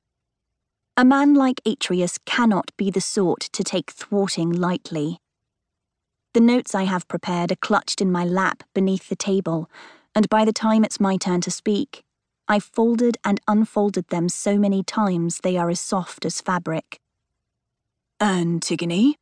A man like Atreus cannot be the sort to take thwarting lightly. The notes I have prepared are clutched in my lap beneath the table, and by the time it's my turn to speak, I've folded and unfolded them so many times they are as soft as fabric. "Antigone?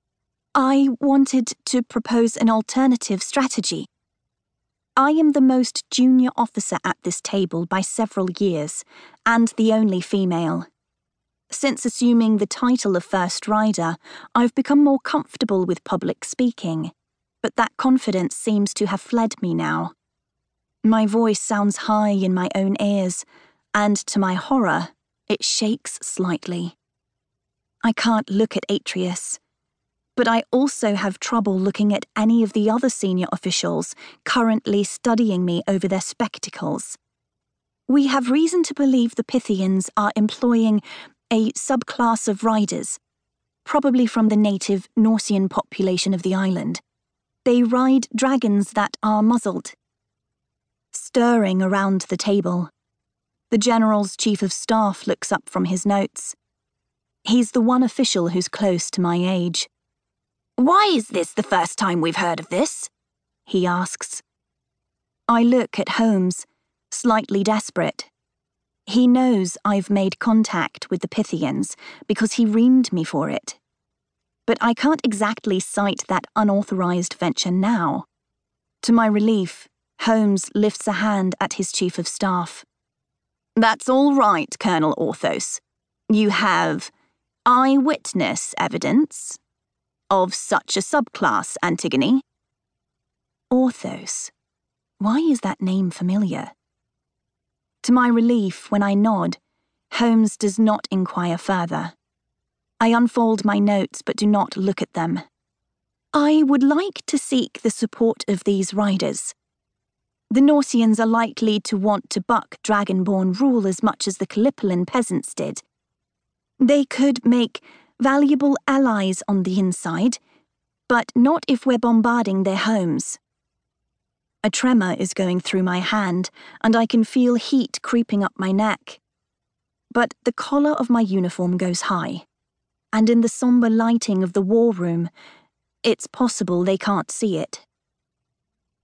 I wanted to propose an alternative strategy. I am the most junior officer at this table by several years, and the only female. Since assuming the title of First Rider, I've become more comfortable with public speaking, but that confidence seems to have fled me now. My voice sounds high in my own ears, and to my horror, it shakes slightly. I can't look at Atreus, but I also have trouble looking at any of the other senior officials currently studying me over their spectacles. We have reason to believe the Pythians are employing a subclass of riders, probably from the native Norsian population of the island. They ride dragons that are muzzled. Stirring around the table, the General's Chief of Staff looks up from his notes. He's the one official who's close to my age. "Why is this the first time we've heard of this?" he asks. I look at Holmes, slightly desperate. He knows I've made contact with the Pythians because he reamed me for it. But I can't exactly cite that unauthorized venture now. To my relief, Holmes lifts a hand at his Chief of Staff. "That's all right, Colonel Orthos. You have eyewitness evidence of such a subclass, Antigone?" Orthos. Why is that name familiar? To my relief, when I nod, Holmes does not inquire further. I unfold my notes but do not look at them. I would like to seek the support of these riders. The Norsians are likely to want to buck Dragonborn rule as much as the Calippolan peasants did. They could make valuable allies on the inside, but not if we're bombarding their homes. A tremor is going through my hand, and I can feel heat creeping up my neck. But the collar of my uniform goes high, and in the somber lighting of the war room, it's possible they can't see it.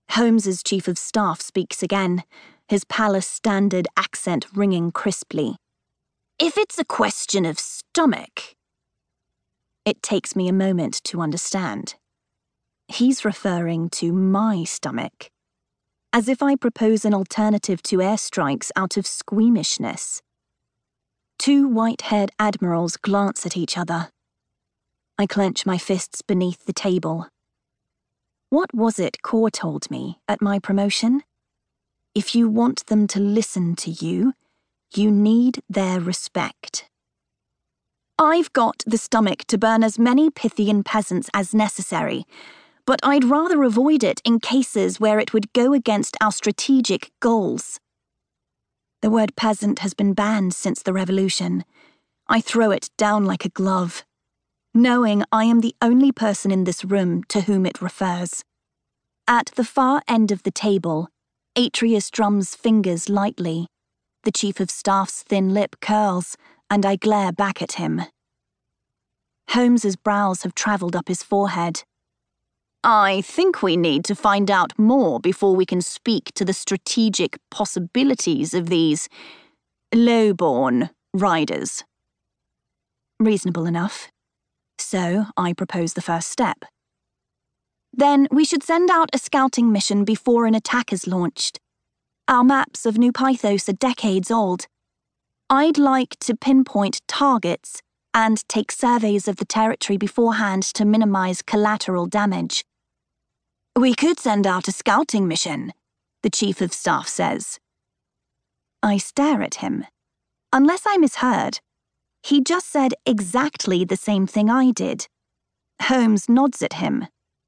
Holmes's chief of staff speaks again, his palace standard accent ringing crisply. If it's a question of stomach... It takes me a moment to understand. He's referring to my stomach, as if I propose an alternative to airstrikes out of squeamishness. Two white-haired admirals glance at each other. I clench my fists beneath the table. What was it Kor told me at my promotion? If you want them to listen to you, you need their respect. I've got the stomach to burn as many Pythian peasants as necessary, but I'd rather avoid it in cases where it would go against our strategic goals. The word peasant has been banned since the revolution. I throw it down like a glove, knowing I am the only person in this room to whom it refers. At the far end of the table, Atreus drums fingers lightly. The chief of staff's thin lip curls, and I glare back at him. Holmes's brows have travelled up his forehead. I think we need to find out more before we can speak to the strategic possibilities of these low-born riders. Reasonable enough. So I propose the first step. Then we should send out a scouting mission before an attack is launched. Our maps of New Pythos are decades old. I'd like to pinpoint targets and take surveys of the territory beforehand to minimize collateral damage. We could send out a scouting mission, the chief of staff says. I stare at him. Unless I misheard, he just said exactly the same thing I did. Holmes nods at him.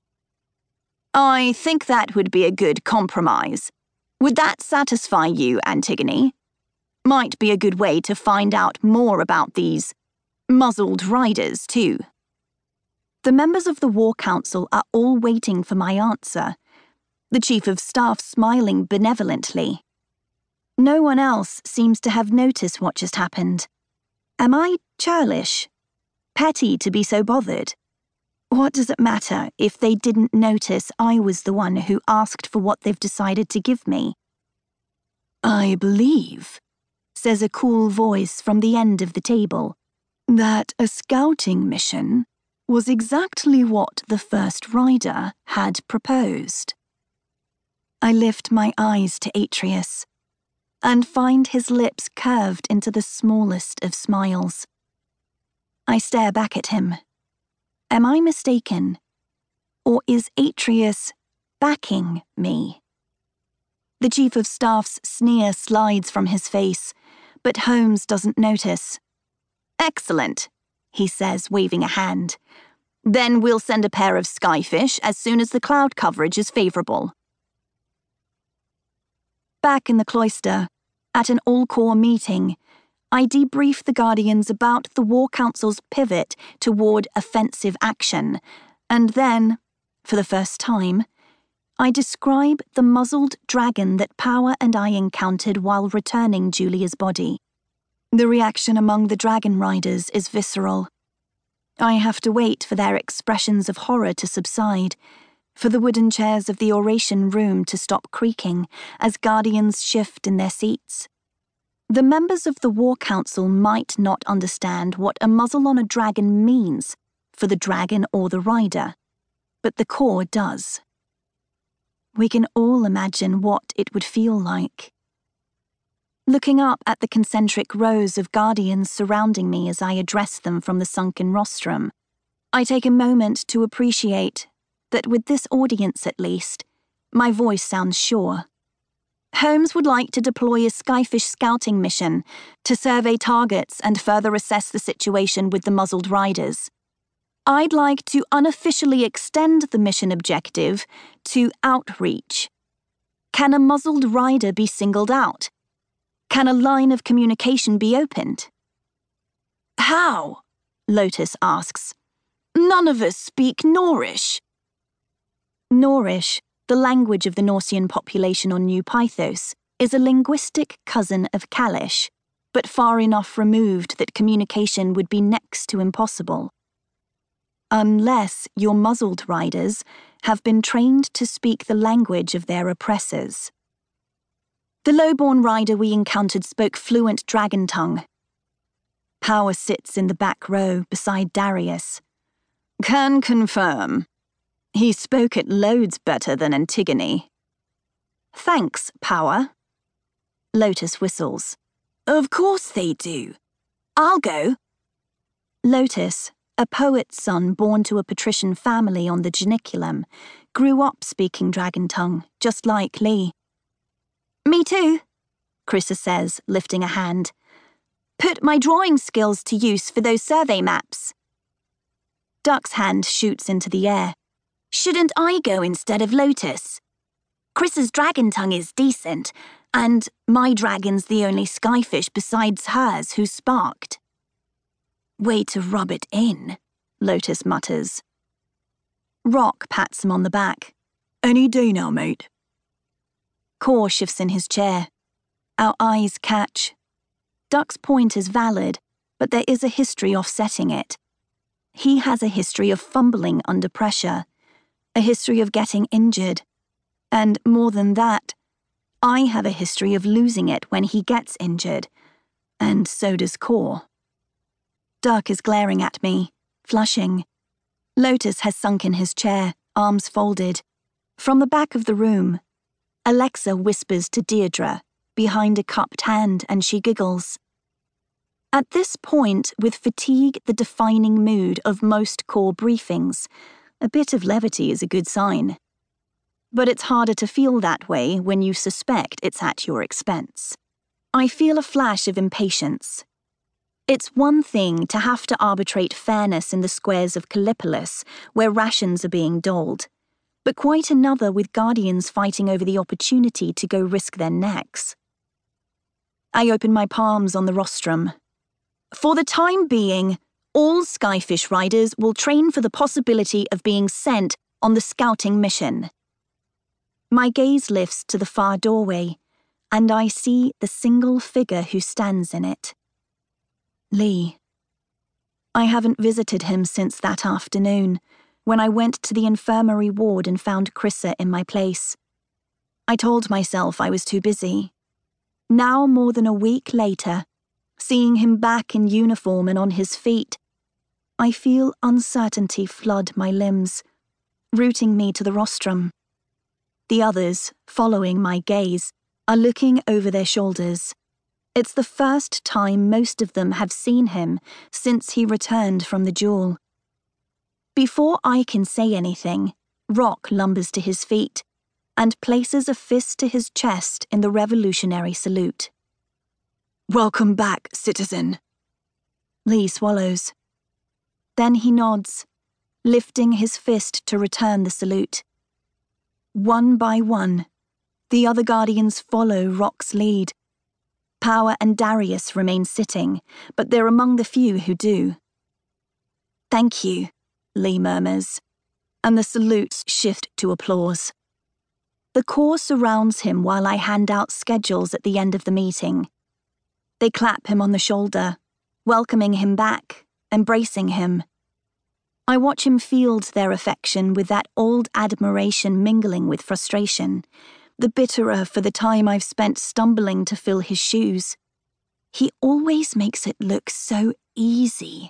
I think that would be a good compromise. Would that satisfy you, Antigone? Might be a good way to find out more about these muzzled riders, too. The members of the War Council are all waiting for my answer, the chief of staff smiling benevolently. No one else seems to have noticed what just happened. Am I churlish? Petty to be so bothered? What does it matter if they didn't notice I was the one who asked for what they've decided to give me? I believe, says a cool voice from the end of the table, that a scouting mission was exactly what the first rider had proposed. I lift my eyes to Atreus and find his lips curved into the smallest of smiles. I stare back at him. Am I mistaken? Or is Atreus backing me? The chief of staff's sneer slides from his face, but Holmes doesn't notice. Excellent, he says, waving a hand. Then we'll send a pair of skyfish as soon as the cloud coverage is favourable. Back in the cloister, at an all-corps meeting, I debrief the Guardians about the War Council's pivot toward offensive action, and then, for the first time, I describe the muzzled dragon that Power and I encountered while returning Julia's body. The reaction among the dragon riders is visceral. I have to wait for their expressions of horror to subside, for the wooden chairs of the oration room to stop creaking as Guardians shift in their seats. The members of the War Council might not understand what a muzzle on a dragon means for the dragon or the rider, but the Corps does. We can all imagine what it would feel like. Looking up at the concentric rows of Guardians surrounding me as I address them from the sunken rostrum, I take a moment to appreciate that with this audience at least, my voice sounds sure. Holmes would like to deploy a Skyfish scouting mission to survey targets and further assess the situation with the muzzled riders. I'd like to unofficially extend the mission objective to outreach. Can a muzzled rider be singled out? Can a line of communication be opened? How? Lotus asks. None of us speak Norish. Norish, the language of the Norsian population on New Pythos, is a linguistic cousin of Kalish, but far enough removed that communication would be next to impossible. Unless your muzzled riders have been trained to speak the language of their oppressors. The lowborn rider we encountered spoke fluent dragon tongue. Power sits in the back row beside Darius. Can confirm. He spoke it loads better than Antigone. Thanks, Power. Lotus whistles. Of course they do. I'll go. Lotus, a poet's son born to a patrician family on the Janiculum, grew up speaking dragon tongue, just like Lee. Me too, Krissa says, lifting a hand. Put my drawing skills to use for those survey maps. Duck's hand shoots into the air. Shouldn't I go instead of Lotus? Krissa's dragon tongue is decent, and my dragon's the only skyfish besides hers who sparked. Way to rub it in, Lotus mutters. Rock pats him on the back. Any day now, mate. Kor shifts in his chair. Our eyes catch. Duck's point is valid, but there is a history offsetting it. He has a history of fumbling under pressure, a history of getting injured, and more than that, I have a history of losing it when he gets injured, and so does Kor. Duck is glaring at me, flushing. Lotus has sunk in his chair, arms folded. From the back of the room, Alexa whispers to Deirdre, behind a cupped hand, and she giggles. At this point, with fatigue the defining mood of most Kor briefings, a bit of levity is a good sign. But it's harder to feel that way when you suspect it's at your expense. I feel a flash of impatience. It's one thing to have to arbitrate fairness in the squares of Callipolis, where rations are being doled, but quite another with Guardians fighting over the opportunity to go risk their necks. I open my palms on the rostrum. For the time being, all Skyfish riders will train for the possibility of being sent on the scouting mission. My gaze lifts to the far doorway, and I see the single figure who stands in it. Lee. I haven't visited him since that afternoon, when I went to the infirmary ward and found Krissa in my place. I told myself I was too busy. Now, more than a week later, seeing him back in uniform and on his feet, I feel uncertainty flood my limbs, rooting me to the rostrum. The others, following my gaze, are looking over their shoulders. It's the first time most of them have seen him since he returned from the duel. Before I can say anything, Rock lumbers to his feet and places a fist to his chest in the revolutionary salute. Welcome back, citizen. Lee swallows. Then he nods, lifting his fist to return the salute. One by one, the other Guardians follow Rock's lead. Power and Darius remain sitting, but they're among the few who do. Thank you, Lee murmurs, and the salutes shift to applause. The Kor surrounds him while I hand out schedules at the end of the meeting. They clap him on the shoulder, welcoming him back, embracing him. I watch him field their affection with that old admiration mingling with frustration, the bitterer for the time I've spent stumbling to fill his shoes. He always makes it look so easy.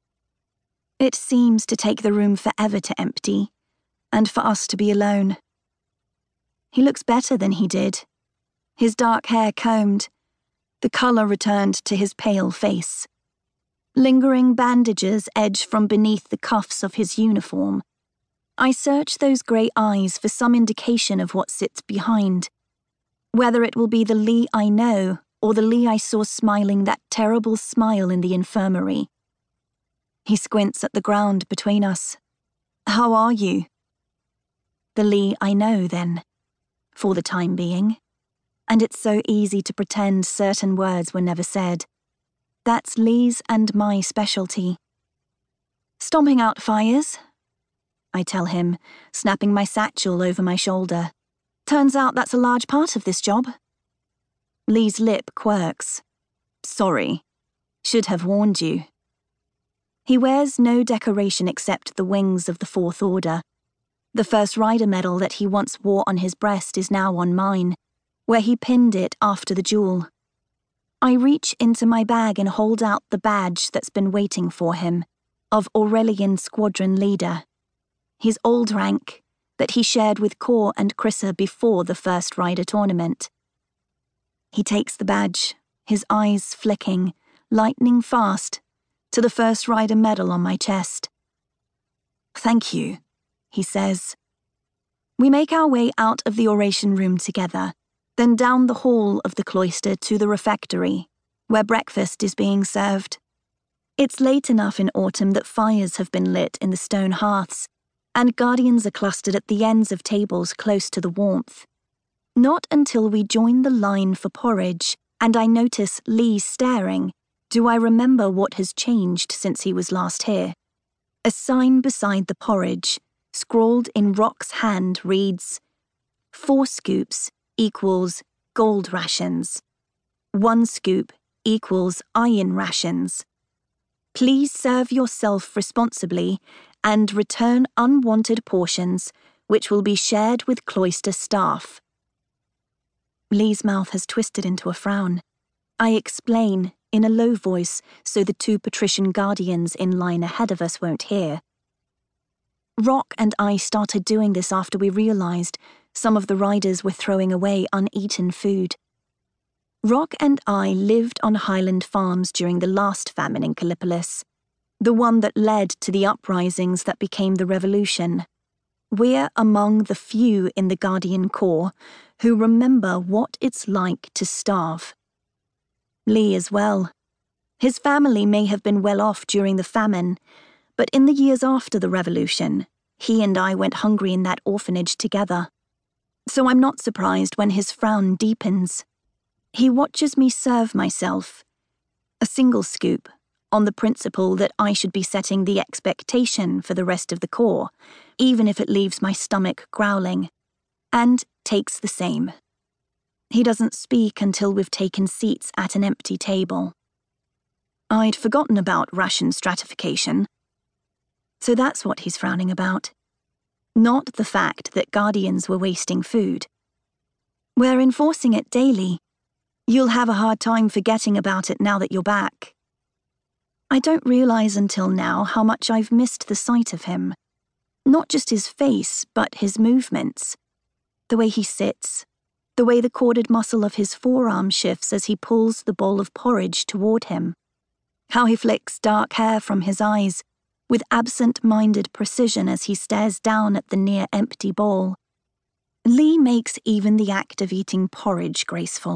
It seems to take the room forever to empty, and for us to be alone. He looks better than he did. His dark hair combed, the colour returned to his pale face. Lingering bandages edge from beneath the cuffs of his uniform. I search those grey eyes for some indication of what sits behind. Whether it will be the Lee I know or the Lee I saw smiling that terrible smile in the infirmary. He squints at the ground between us. How are you? The Lee I know, then, for the time being. And it's so easy to pretend certain words were never said. That's Lee's and my specialty. Stomping out fires, I tell him, snapping my satchel over my shoulder. Turns out that's a large part of this job. Lee's lip quirks. Sorry. Should have warned you. He wears no decoration except the wings of the Fourth Order. The First Rider medal that he once wore on his breast is now on mine, where he pinned it after the duel. I reach into my bag and hold out the badge that's been waiting for him, of Aurelian Squadron Leader, his old rank that he shared with Kor and Krissa before the First Rider tournament. He takes the badge, his eyes flicking, lightning fast, to the First Rider medal on my chest. "Thank you," he says. We make our way out of the oration room together, then down the hall of the cloister to the refectory, where breakfast is being served. It's late enough in autumn that fires have been lit in the stone hearths, and guardians are clustered at the ends of tables close to the warmth. Not until we join the line for porridge, and I notice Lee staring, do I remember what has changed since he was last here. A sign beside the porridge, scrawled in Rock's hand, reads, 4 scoops equals gold rations. 1 scoop equals iron rations. Please serve yourself responsibly and return unwanted portions, which will be shared with cloister staff. Lee's mouth has twisted into a frown. I explain in a low voice so the 2 patrician guardians in line ahead of us won't hear. Rock and I started doing this after we realized some of the riders were throwing away uneaten food. Rock and I lived on Highland farms during the last famine in Callipolis, the one that led to the uprisings that became the revolution. We're among the few in the Guardian Corps who remember what it's like to starve. Lee as well. His family may have been well off during the famine, but in the years after the revolution, he and I went hungry in that orphanage together. So I'm not surprised when his frown deepens. He watches me serve myself, a single scoop, on the principle that I should be setting the expectation for the rest of the Corps, even if it leaves my stomach growling, and takes the same. He doesn't speak until we've taken seats at an empty table. I'd forgotten about ration stratification. So that's what he's frowning about. Not the fact that Guardians were wasting food. We're enforcing it daily. You'll have a hard time forgetting about it now that you're back. I don't realize until now how much I've missed the sight of him. Not just his face, but his movements. The way he sits, the way the corded muscle of his forearm shifts as he pulls the bowl of porridge toward him. How he flicks dark hair from his eyes, with absent-minded precision as he stares down at the near-empty bowl. Lee makes even the act of eating porridge graceful.